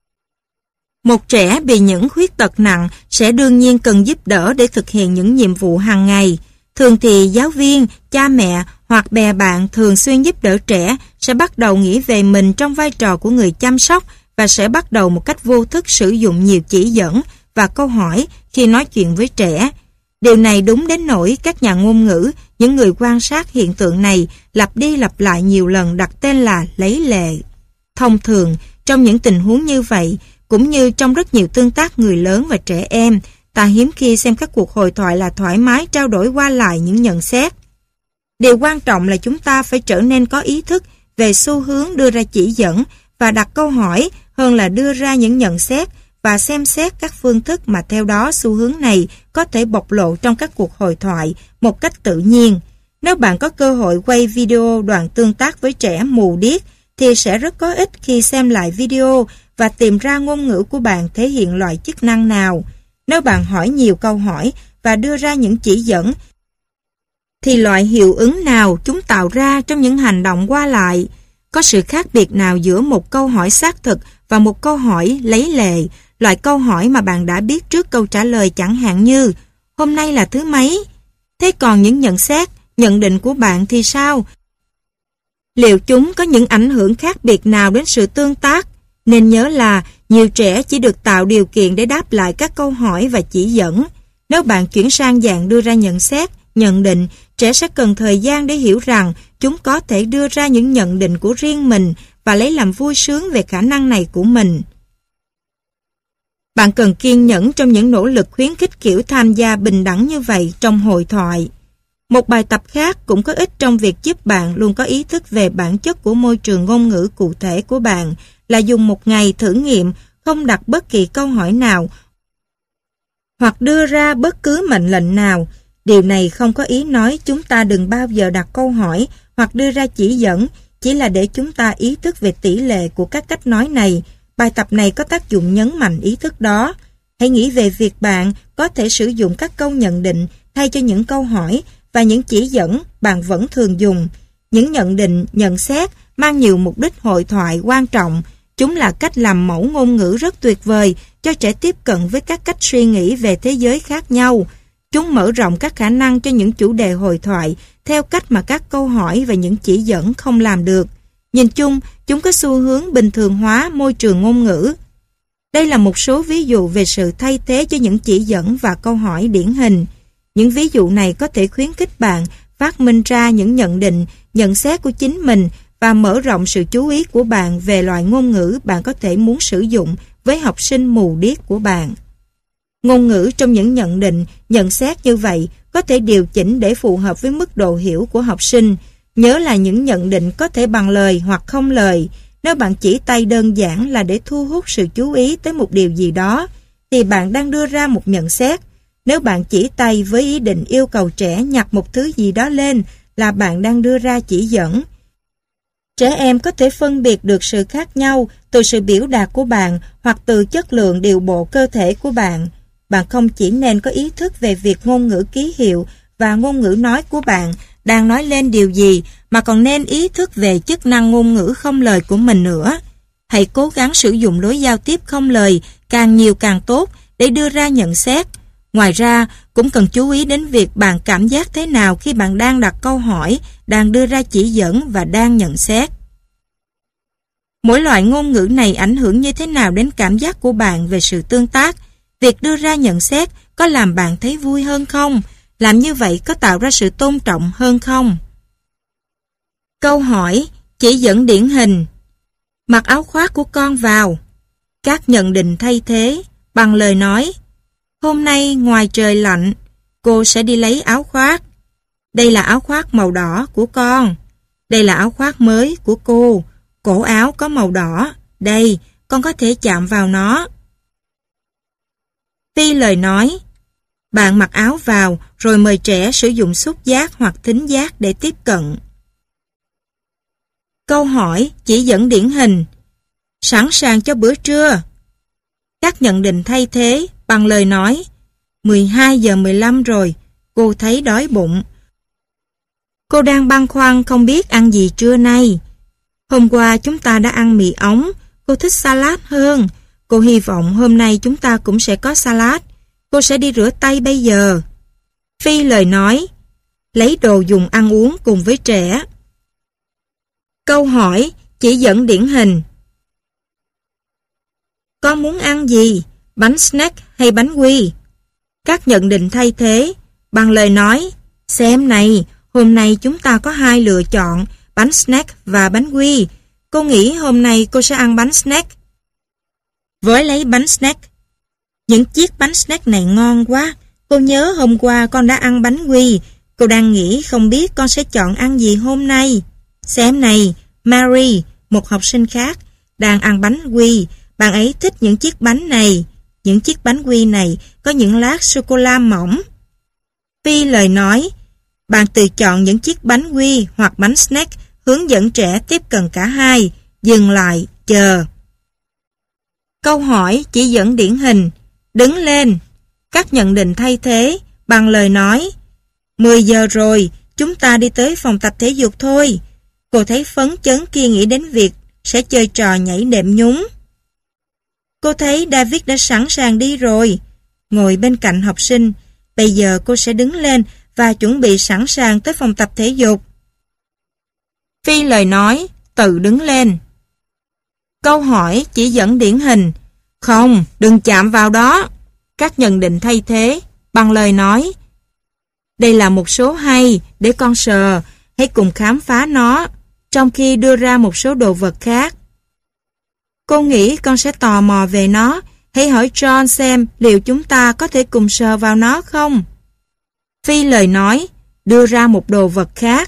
Một trẻ bị những khuyết tật nặng sẽ đương nhiên cần giúp đỡ để thực hiện những nhiệm vụ hàng ngày. Thường thì giáo viên, cha mẹ hoặc bè bạn thường xuyên giúp đỡ trẻ sẽ bắt đầu nghĩ về mình trong vai trò của người chăm sóc và sẽ bắt đầu một cách vô thức sử dụng nhiều chỉ dẫn và câu hỏi khi nói chuyện với trẻ. Điều này đúng đến nỗi các nhà ngôn ngữ, những người quan sát hiện tượng này lặp đi lặp lại nhiều lần đặt tên là lấy lệ. Thông thường, trong những tình huống như vậy, cũng như trong rất nhiều tương tác người lớn và trẻ em, ta hiếm khi xem các cuộc hội thoại là thoải mái trao đổi qua lại những nhận xét. Điều quan trọng là chúng ta phải trở nên có ý thức về xu hướng đưa ra chỉ dẫn và đặt câu hỏi hơn là đưa ra những nhận xét và xem xét các phương thức mà theo đó xu hướng này có thể bộc lộ trong các cuộc hội thoại một cách tự nhiên. Nếu bạn có cơ hội quay video đoạn tương tác với trẻ mù điếc thì sẽ rất có ích khi xem lại video và tìm ra ngôn ngữ của bạn thể hiện loại chức năng nào. Nếu bạn hỏi nhiều câu hỏi và đưa ra những chỉ dẫn thì loại hiệu ứng nào chúng tạo ra trong những hành động qua lại? Có sự khác biệt nào giữa một câu hỏi xác thực và một câu hỏi lấy lệ, loại câu hỏi mà bạn đã biết trước câu trả lời chẳng hạn như hôm nay là thứ mấy? Thế còn những nhận xét, nhận định của bạn thì sao? Liệu chúng có những ảnh hưởng khác biệt nào đến sự tương tác? Nên nhớ là nhiều trẻ chỉ được tạo điều kiện để đáp lại các câu hỏi và chỉ dẫn. Nếu bạn chuyển sang dạng đưa ra nhận xét, nhận định, trẻ sẽ cần thời gian để hiểu rằng chúng có thể đưa ra những nhận định của riêng mình và lấy làm vui sướng về khả năng này của mình. Bạn cần kiên nhẫn trong những nỗ lực khuyến khích kiểu tham gia bình đẳng như vậy trong hội thoại. Một bài tập khác cũng có ích trong việc giúp bạn luôn có ý thức về bản chất của môi trường ngôn ngữ cụ thể của bạn là dùng một ngày thử nghiệm không đặt bất kỳ câu hỏi nào hoặc đưa ra bất cứ mệnh lệnh nào. Điều này không có ý nói chúng ta đừng bao giờ đặt câu hỏi hoặc đưa ra chỉ dẫn, chỉ là để chúng ta ý thức về tỷ lệ của các cách nói này. Bài tập này có tác dụng nhấn mạnh ý thức đó. Hãy nghĩ về việc bạn có thể sử dụng các câu nhận định thay cho những câu hỏi và những chỉ dẫn bạn vẫn thường dùng. Những nhận định, nhận xét mang nhiều mục đích hội thoại quan trọng. Chúng là cách làm mẫu ngôn ngữ rất tuyệt vời cho trẻ tiếp cận với các cách suy nghĩ về thế giới khác nhau. Chúng mở rộng các khả năng cho những chủ đề hội thoại theo cách mà các câu hỏi và những chỉ dẫn không làm được. Nhìn chung, chúng có xu hướng bình thường hóa môi trường ngôn ngữ. Đây là một số ví dụ về sự thay thế cho những chỉ dẫn và câu hỏi điển hình. Những ví dụ này có thể khuyến khích bạn phát minh ra những nhận định, nhận xét của chính mình và mở rộng sự chú ý của bạn về loại ngôn ngữ bạn có thể muốn sử dụng với học sinh mù điếc của bạn. Ngôn ngữ trong những nhận định, nhận xét như vậy có thể điều chỉnh để phù hợp với mức độ hiểu của học sinh. Nhớ là những nhận định có thể bằng lời hoặc không lời. Nếu bạn chỉ tay đơn giản là để thu hút sự chú ý tới một điều gì đó, thì bạn đang đưa ra một nhận xét. Nếu bạn chỉ tay với ý định yêu cầu trẻ nhặt một thứ gì đó lên, là bạn đang đưa ra chỉ dẫn. Trẻ em có thể phân biệt được sự khác nhau từ sự biểu đạt của bạn hoặc từ chất lượng điều bộ cơ thể của bạn. Bạn không chỉ nên có ý thức về việc ngôn ngữ ký hiệu và ngôn ngữ nói của bạn đang nói lên điều gì, mà còn nên ý thức về chức năng ngôn ngữ không lời của mình nữa. Hãy cố gắng sử dụng lối giao tiếp không lời càng nhiều càng tốt để đưa ra nhận xét. Ngoài ra, cũng cần chú ý đến việc bạn cảm giác thế nào khi bạn đang đặt câu hỏi, đang đưa ra chỉ dẫn và đang nhận xét. Mỗi loại ngôn ngữ này ảnh hưởng như thế nào đến cảm giác của bạn về sự tương tác? Việc đưa ra nhận xét có làm bạn thấy vui hơn không? Làm như vậy có tạo ra sự tôn trọng hơn không? Câu hỏi, chỉ dẫn điển hình. Mặc áo khoác của con vào. Các nhận định thay thế bằng lời nói. Hôm nay ngoài trời lạnh, cô sẽ đi lấy áo khoác. Đây là áo khoác màu đỏ của con. Đây là áo khoác mới của cô. Cổ áo có màu đỏ. Đây, con có thể chạm vào nó. Phi lời nói. Bạn mặc áo vào rồi mời trẻ sử dụng xúc giác hoặc thính giác để tiếp cận. Câu hỏi, chỉ dẫn điển hình. Sẵn sàng cho bữa trưa. Các nhận định thay thế bằng lời nói. 12 giờ 15 rồi, cô thấy đói bụng. Cô đang băn khoăn không biết ăn gì trưa nay. Hôm qua chúng ta đã ăn mì ống, cô thích salad hơn. Cô hy vọng hôm nay chúng ta cũng sẽ có salad. Cô sẽ đi rửa tay bây giờ. Phi lời nói. Lấy đồ dùng ăn uống cùng với trẻ. Câu hỏi, chỉ dẫn điển hình. Con muốn ăn gì? Bánh snack hay bánh quy? Các nhận định thay thế bằng lời nói. Xem này, hôm nay chúng ta có 2 lựa chọn, bánh snack và bánh quy. Cô nghĩ hôm nay cô sẽ ăn bánh snack. Với lấy bánh snack. Những chiếc bánh snack này ngon quá. Cô nhớ hôm qua con đã ăn bánh quy. Cô đang nghĩ không biết con sẽ chọn ăn gì hôm nay. Xem này, Mary, một học sinh khác, đang ăn bánh quy. Bạn ấy thích những chiếc bánh này. Những chiếc bánh quy này có những lát sô-cô-la mỏng. Phi lời nói. Bạn tự chọn những chiếc bánh quy hoặc bánh snack, hướng dẫn trẻ tiếp cận cả hai. Dừng lại, chờ. Câu hỏi, chỉ dẫn điển hình. Đứng lên. Các nhận định thay thế bằng lời nói. 10 giờ rồi, chúng ta đi tới phòng tập thể dục thôi. Cô thấy phấn chấn khi nghĩ đến việc sẽ chơi trò nhảy đệm nhúng. Cô thấy David đã sẵn sàng đi rồi. Ngồi bên cạnh học sinh. Bây giờ cô sẽ đứng lên và chuẩn bị sẵn sàng tới phòng tập thể dục. Phi lời nói, tự đứng lên. Câu hỏi, chỉ dẫn điển hình. Không, đừng chạm vào đó. Các nhận định thay thế bằng lời nói. Đây là một số hay để con sờ, hãy cùng khám phá nó, trong khi đưa ra một số đồ vật khác. Cô nghĩ con sẽ tò mò về nó, hãy hỏi John xem liệu chúng ta có thể cùng sờ vào nó không. Phi lời nói, đưa ra một đồ vật khác.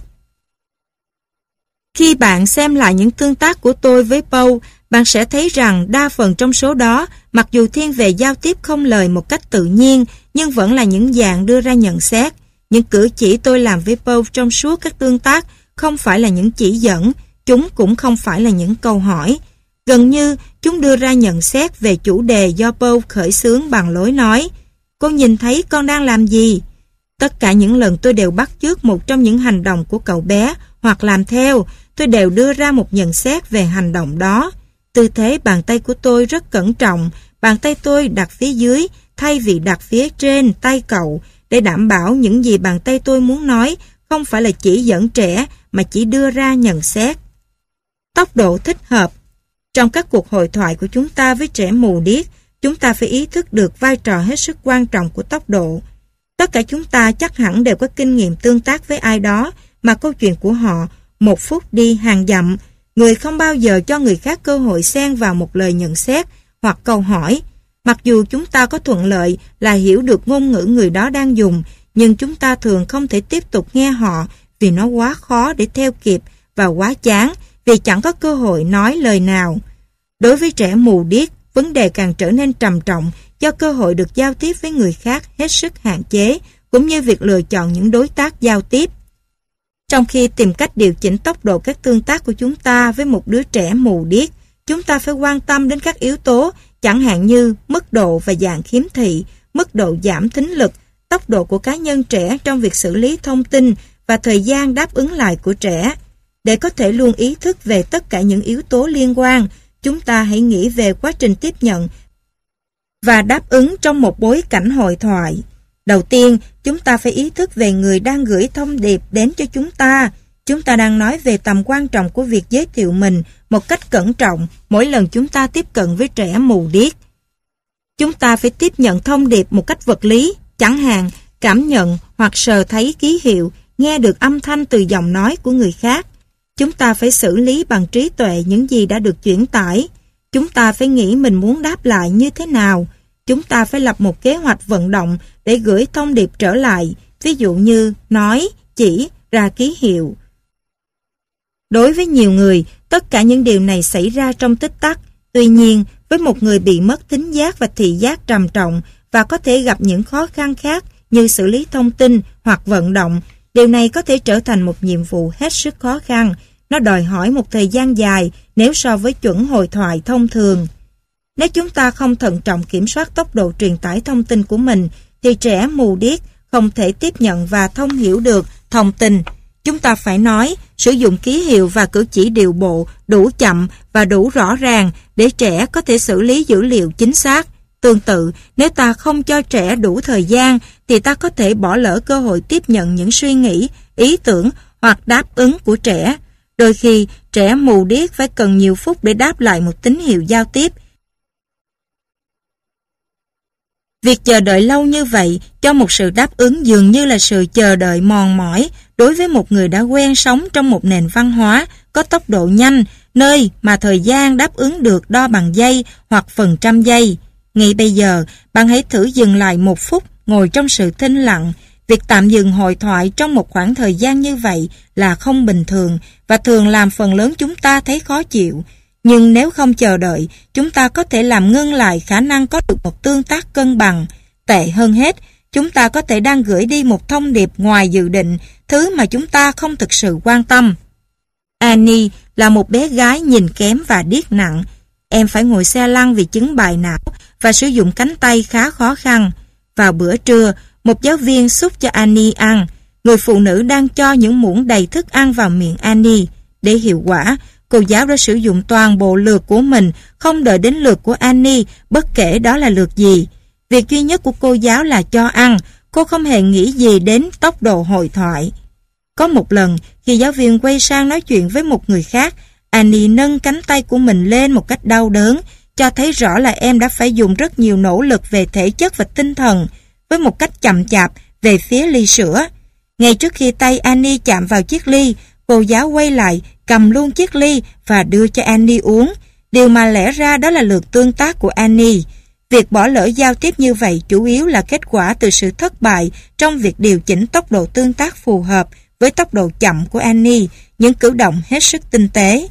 Khi bạn xem lại những tương tác của tôi với Paul, bạn sẽ thấy rằng đa phần trong số đó, mặc dù thiên về giao tiếp không lời một cách tự nhiên, nhưng vẫn là những dạng đưa ra nhận xét. Những cử chỉ tôi làm với Paul trong suốt các tương tác không phải là những chỉ dẫn, chúng cũng không phải là những câu hỏi. Gần như chúng đưa ra nhận xét về chủ đề do Paul khởi xướng bằng lối nói. Cô nhìn thấy con đang làm gì? Tất cả những lần tôi đều bắt chước một trong những hành động của cậu bé hoặc làm theo, tôi đều đưa ra một nhận xét về hành động đó. Tư thế bàn tay của tôi rất cẩn trọng, bàn tay tôi đặt phía dưới thay vì đặt phía trên tay cậu để đảm bảo những gì bàn tay tôi muốn nói không phải là chỉ dẫn trẻ mà chỉ đưa ra nhận xét. Tốc độ thích hợp. Trong các cuộc hội thoại của chúng ta với trẻ mù điếc, chúng ta phải ý thức được vai trò hết sức quan trọng của tốc độ. Tất cả chúng ta chắc hẳn đều có kinh nghiệm tương tác với ai đó mà câu chuyện của họ 1 phút đi hàng dặm. Người không bao giờ cho người khác cơ hội xen vào một lời nhận xét hoặc câu hỏi. Mặc dù chúng ta có thuận lợi là hiểu được ngôn ngữ người đó đang dùng, nhưng chúng ta thường không thể tiếp tục nghe họ vì nó quá khó để theo kịp và quá chán vì chẳng có cơ hội nói lời nào. Đối với trẻ mù điếc, vấn đề càng trở nên trầm trọng do cơ hội được giao tiếp với người khác hết sức hạn chế, cũng như việc lựa chọn những đối tác giao tiếp. Trong khi tìm cách điều chỉnh tốc độ các tương tác của chúng ta với một đứa trẻ mù điếc, chúng ta phải quan tâm đến các yếu tố, chẳng hạn như mức độ và dạng khiếm thị, mức độ giảm thính lực, tốc độ của cá nhân trẻ trong việc xử lý thông tin và thời gian đáp ứng lại của trẻ. Để có thể luôn ý thức về tất cả những yếu tố liên quan, chúng ta hãy nghĩ về quá trình tiếp nhận và đáp ứng trong một bối cảnh hội thoại. Đầu tiên, chúng ta phải ý thức về người đang gửi thông điệp đến cho chúng ta. Chúng ta đang nói về tầm quan trọng của việc giới thiệu mình một cách cẩn trọng mỗi lần chúng ta tiếp cận với trẻ mù điếc. Chúng ta phải tiếp nhận thông điệp một cách vật lý, chẳng hạn cảm nhận hoặc sờ thấy ký hiệu, nghe được âm thanh từ giọng nói của người khác. Chúng ta phải xử lý bằng trí tuệ những gì đã được chuyển tải. Chúng ta phải nghĩ mình muốn đáp lại như thế nào. Chúng ta phải lập một kế hoạch vận động để gửi thông điệp trở lại, ví dụ như nói, chỉ, ra ký hiệu. Đối với nhiều người, tất cả những điều này xảy ra trong tích tắc. Tuy nhiên, với một người bị mất thính giác và thị giác trầm trọng và có thể gặp những khó khăn khác như xử lý thông tin hoặc vận động, điều này có thể trở thành một nhiệm vụ hết sức khó khăn. Nó đòi hỏi một thời gian dài nếu so với chuẩn hội thoại thông thường. Nếu chúng ta không thận trọng kiểm soát tốc độ truyền tải thông tin của mình, thì trẻ mù điếc không thể tiếp nhận và thông hiểu được thông tin. Chúng ta phải nói, sử dụng ký hiệu và cử chỉ điệu bộ đủ chậm và đủ rõ ràng để trẻ có thể xử lý dữ liệu chính xác. Tương tự, nếu ta không cho trẻ đủ thời gian, thì ta có thể bỏ lỡ cơ hội tiếp nhận những suy nghĩ, ý tưởng hoặc đáp ứng của trẻ. Đôi khi, trẻ mù điếc phải cần nhiều phút để đáp lại một tín hiệu giao tiếp. Việc chờ đợi lâu như vậy cho một sự đáp ứng dường như là sự chờ đợi mòn mỏi đối với một người đã quen sống trong một nền văn hóa có tốc độ nhanh, nơi mà thời gian đáp ứng được đo bằng giây hoặc phần trăm giây. Ngay bây giờ, bạn hãy thử dừng lại một phút, ngồi trong sự thinh lặng. Việc tạm dừng hội thoại trong một khoảng thời gian như vậy là không bình thường và thường làm phần lớn chúng ta thấy khó chịu. Nhưng nếu không chờ đợi, chúng ta có thể làm ngưng lại khả năng có được một tương tác cân bằng. Tệ hơn hết, chúng ta có thể đang gửi đi một thông điệp ngoài dự định, thứ mà chúng ta không thực sự quan tâm. Annie là một bé gái nhìn kém và điếc nặng. Em phải ngồi xe lăn vì chứng bại não và sử dụng cánh tay khá khó khăn. Vào bữa trưa, một giáo viên xúc cho Annie ăn. Người phụ nữ đang cho những muỗng đầy thức ăn vào miệng Annie. Để hiệu quả, cô giáo đã sử dụng toàn bộ lượt của mình, không đợi đến lượt của Annie, bất kể đó là lượt gì. Việc duy nhất của cô giáo là cho ăn, cô không hề nghĩ gì đến tốc độ hội thoại. Có một lần, khi giáo viên quay sang nói chuyện với một người khác, Annie nâng cánh tay của mình lên một cách đau đớn, cho thấy rõ là em đã phải dùng rất nhiều nỗ lực về thể chất và tinh thần, với một cách chậm chạp về phía ly sữa. Ngay trước khi tay Annie chạm vào chiếc ly, cô giáo quay lại, cầm luôn chiếc ly và đưa cho Annie uống. Điều mà lẽ ra đó là lượt tương tác của Annie. Việc bỏ lỡ giao tiếp như vậy chủ yếu là kết quả từ sự thất bại trong việc điều chỉnh tốc độ tương tác phù hợp với tốc độ chậm của Annie, những cử động hết sức tinh tế.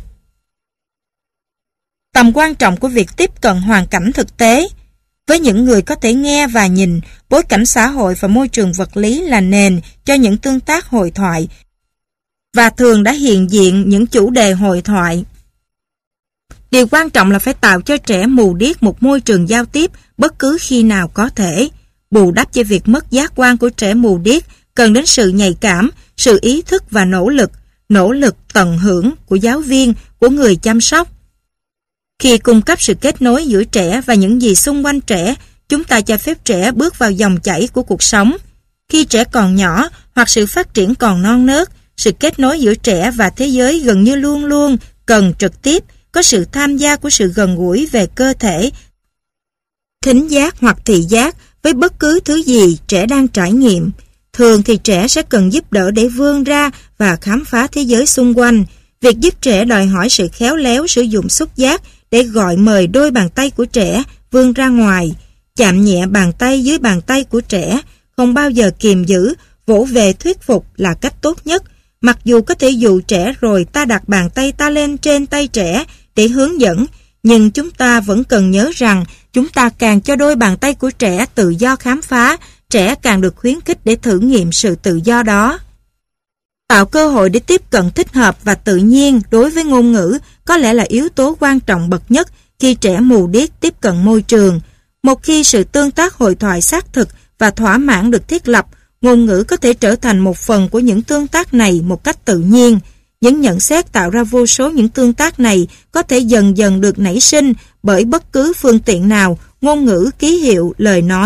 Tầm quan trọng của việc tiếp cận hoàn cảnh thực tế. Với những người có thể nghe và nhìn, bối cảnh xã hội và môi trường vật lý là nền cho những tương tác hội thoại và thường đã hiện diện những chủ đề hội thoại. Điều quan trọng là phải tạo cho trẻ mù điếc một môi trường giao tiếp bất cứ khi nào có thể. Bù đắp cho việc mất giác quan của trẻ mù điếc cần đến sự nhạy cảm, sự ý thức và nỗ lực tận hưởng của giáo viên, của người chăm sóc. Khi cung cấp sự kết nối giữa trẻ và những gì xung quanh trẻ, chúng ta cho phép trẻ bước vào dòng chảy của cuộc sống. Khi trẻ còn nhỏ hoặc sự phát triển còn non nớt, sự kết nối giữa trẻ và thế giới gần như luôn luôn cần trực tiếp có sự tham gia của sự gần gũi về cơ thể, thính giác hoặc thị giác với bất cứ thứ gì trẻ đang trải nghiệm. Thường thì trẻ sẽ cần giúp đỡ để vươn ra và khám phá thế giới xung quanh. Việc giúp trẻ đòi hỏi sự khéo léo sử dụng xúc giác để gọi mời đôi bàn tay của trẻ vươn ra ngoài. Chạm nhẹ bàn tay dưới bàn tay của trẻ, không bao giờ kiềm giữ, vỗ về thuyết phục là cách tốt nhất. Mặc dù có thể dụ trẻ rồi ta đặt bàn tay ta lên trên tay trẻ để hướng dẫn, nhưng chúng ta vẫn cần nhớ rằng chúng ta càng cho đôi bàn tay của trẻ tự do khám phá, trẻ càng được khuyến khích để thử nghiệm sự tự do đó. Tạo cơ hội để tiếp cận thích hợp và tự nhiên đối với ngôn ngữ có lẽ là yếu tố quan trọng bậc nhất khi trẻ mù điếc tiếp cận môi trường. Một khi sự tương tác hội thoại xác thực và thỏa mãn được thiết lập, ngôn ngữ có thể trở thành một phần của những tương tác này một cách tự nhiên. Những nhận xét tạo ra vô số những tương tác này có thể dần dần được nảy sinh bởi bất cứ phương tiện nào, ngôn ngữ, ký hiệu, lời nói.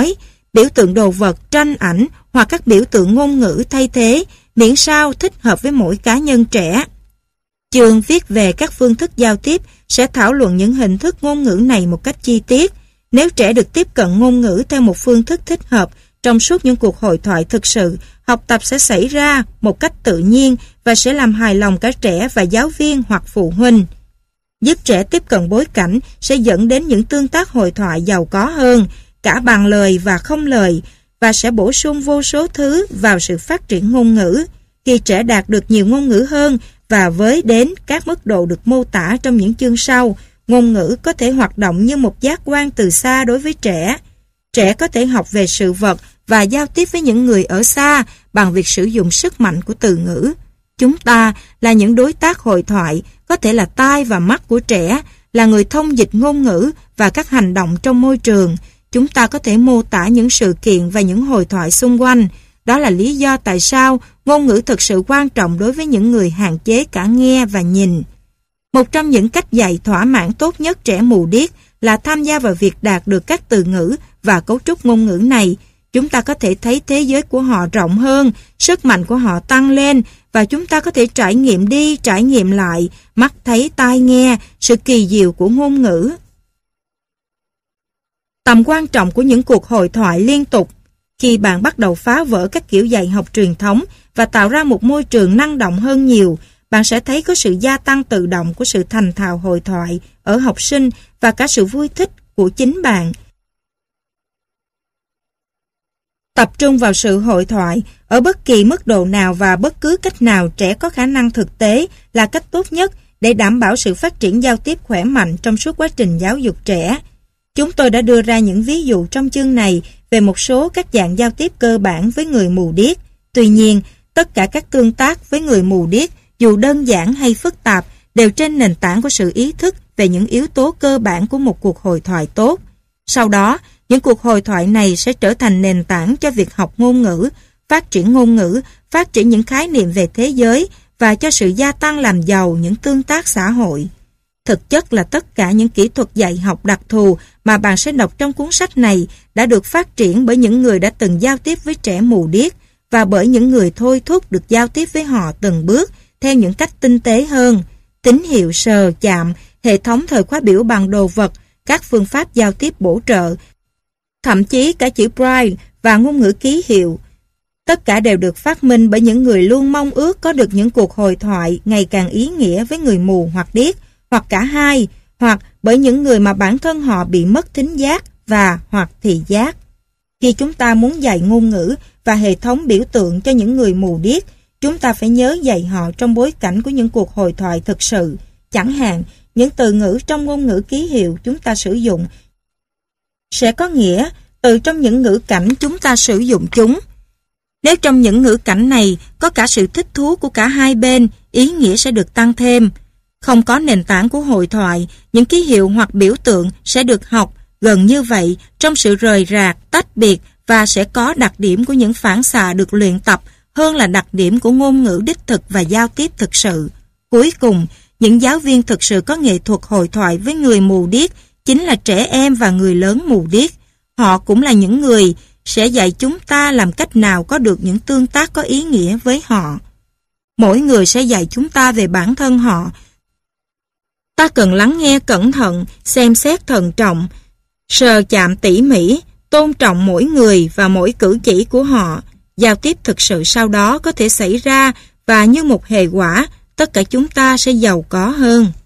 biểu tượng đồ vật, tranh ảnh hoặc các biểu tượng ngôn ngữ thay thế, miễn sao thích hợp với mỗi cá nhân trẻ. Chương viết về các phương thức giao tiếp sẽ thảo luận những hình thức ngôn ngữ này một cách chi tiết. Nếu trẻ được tiếp cận ngôn ngữ theo một phương thức thích hợp trong suốt những cuộc hội thoại thực sự, học tập sẽ xảy ra một cách tự nhiên và sẽ làm hài lòng cả trẻ và giáo viên hoặc phụ huynh. Giúp trẻ tiếp cận bối cảnh sẽ dẫn đến những tương tác hội thoại giàu có hơn, cả bằng lời và không lời, và sẽ bổ sung vô số thứ vào sự phát triển ngôn ngữ. Khi trẻ đạt được nhiều ngôn ngữ hơn và với đến các mức độ được mô tả trong những chương sau, ngôn ngữ có thể hoạt động như một giác quan từ xa đối với trẻ. Trẻ có thể học về sự vật và giao tiếp với những người ở xa bằng việc sử dụng sức mạnh của từ ngữ. Chúng ta là những đối tác hội thoại, có thể là tai và mắt của trẻ, là người thông dịch ngôn ngữ và các hành động trong môi trường. Chúng ta có thể mô tả những sự kiện và những hội thoại xung quanh. Đó là lý do tại sao ngôn ngữ thực sự quan trọng đối với những người hạn chế cả nghe và nhìn. Một trong những cách dạy thỏa mãn tốt nhất trẻ mù điếc là tham gia vào việc đạt được các từ ngữ và cấu trúc ngôn ngữ này. Chúng ta có thể thấy thế giới của họ rộng hơn, sức mạnh của họ tăng lên và chúng ta có thể trải nghiệm đi, trải nghiệm lại, mắt thấy, tai nghe, sự kỳ diệu của ngôn ngữ. Tầm quan trọng của những cuộc hội thoại liên tục. Khi bạn bắt đầu phá vỡ các kiểu dạy học truyền thống và tạo ra một môi trường năng động hơn nhiều, bạn sẽ thấy có sự gia tăng tự động của sự thành thạo hội thoại ở học sinh và cả sự vui thích của chính bạn. Tập trung vào sự hội thoại ở bất kỳ mức độ nào và bất cứ cách nào trẻ có khả năng thực tế là cách tốt nhất để đảm bảo sự phát triển giao tiếp khỏe mạnh trong suốt quá trình giáo dục trẻ. Chúng tôi đã đưa ra những ví dụ trong chương này về một số các dạng giao tiếp cơ bản với người mù điếc. Tuy nhiên, tất cả các tương tác với người mù điếc, dù đơn giản hay phức tạp, đều trên nền tảng của sự ý thức về những yếu tố cơ bản của một cuộc hội thoại tốt. Sau đó, những cuộc hội thoại này sẽ trở thành nền tảng cho việc học ngôn ngữ, phát triển những khái niệm về thế giới và cho sự gia tăng làm giàu những tương tác xã hội. Thực chất là tất cả những kỹ thuật dạy học đặc thù mà bạn sẽ đọc trong cuốn sách này đã được phát triển bởi những người đã từng giao tiếp với trẻ mù điếc và bởi những người thôi thúc được giao tiếp với họ từng bước theo những cách tinh tế hơn. Tín hiệu sờ, chạm, hệ thống thời khóa biểu bằng đồ vật, các phương pháp giao tiếp bổ trợ, thậm chí cả chữ Braille và ngôn ngữ ký hiệu. Tất cả đều được phát minh bởi những người luôn mong ước có được những cuộc hội thoại ngày càng ý nghĩa với người mù hoặc điếc, hoặc cả hai, hoặc bởi những người mà bản thân họ bị mất thính giác và hoặc thị giác. Khi chúng ta muốn dạy ngôn ngữ và hệ thống biểu tượng cho những người mù điếc, chúng ta phải nhớ dạy họ trong bối cảnh của những cuộc hội thoại thực sự. Chẳng hạn, những từ ngữ trong ngôn ngữ ký hiệu chúng ta sử dụng sẽ có nghĩa từ trong những ngữ cảnh chúng ta sử dụng chúng. Nếu trong những ngữ cảnh này có cả sự thích thú của cả hai bên, ý nghĩa sẽ được tăng thêm. Không có nền tảng của hội thoại, những ký hiệu hoặc biểu tượng sẽ được học gần như vậy trong sự rời rạc, tách biệt và sẽ có đặc điểm của những phản xạ được luyện tập hơn là đặc điểm của ngôn ngữ đích thực và giao tiếp thực sự. Cuối cùng, những giáo viên thực sự có nghệ thuật hội thoại với người mù điếc chính là trẻ em và người lớn mù điếc. Họ cũng là những người sẽ dạy chúng ta làm cách nào có được những tương tác có ý nghĩa với họ. Mỗi người sẽ dạy chúng ta về bản thân họ. Ta cần lắng nghe cẩn thận, xem xét thận trọng, sờ chạm tỉ mỉ, tôn trọng mỗi người và mỗi cử chỉ của họ. Giao tiếp thực sự sau đó có thể xảy ra và như một hệ quả, tất cả chúng ta sẽ giàu có hơn.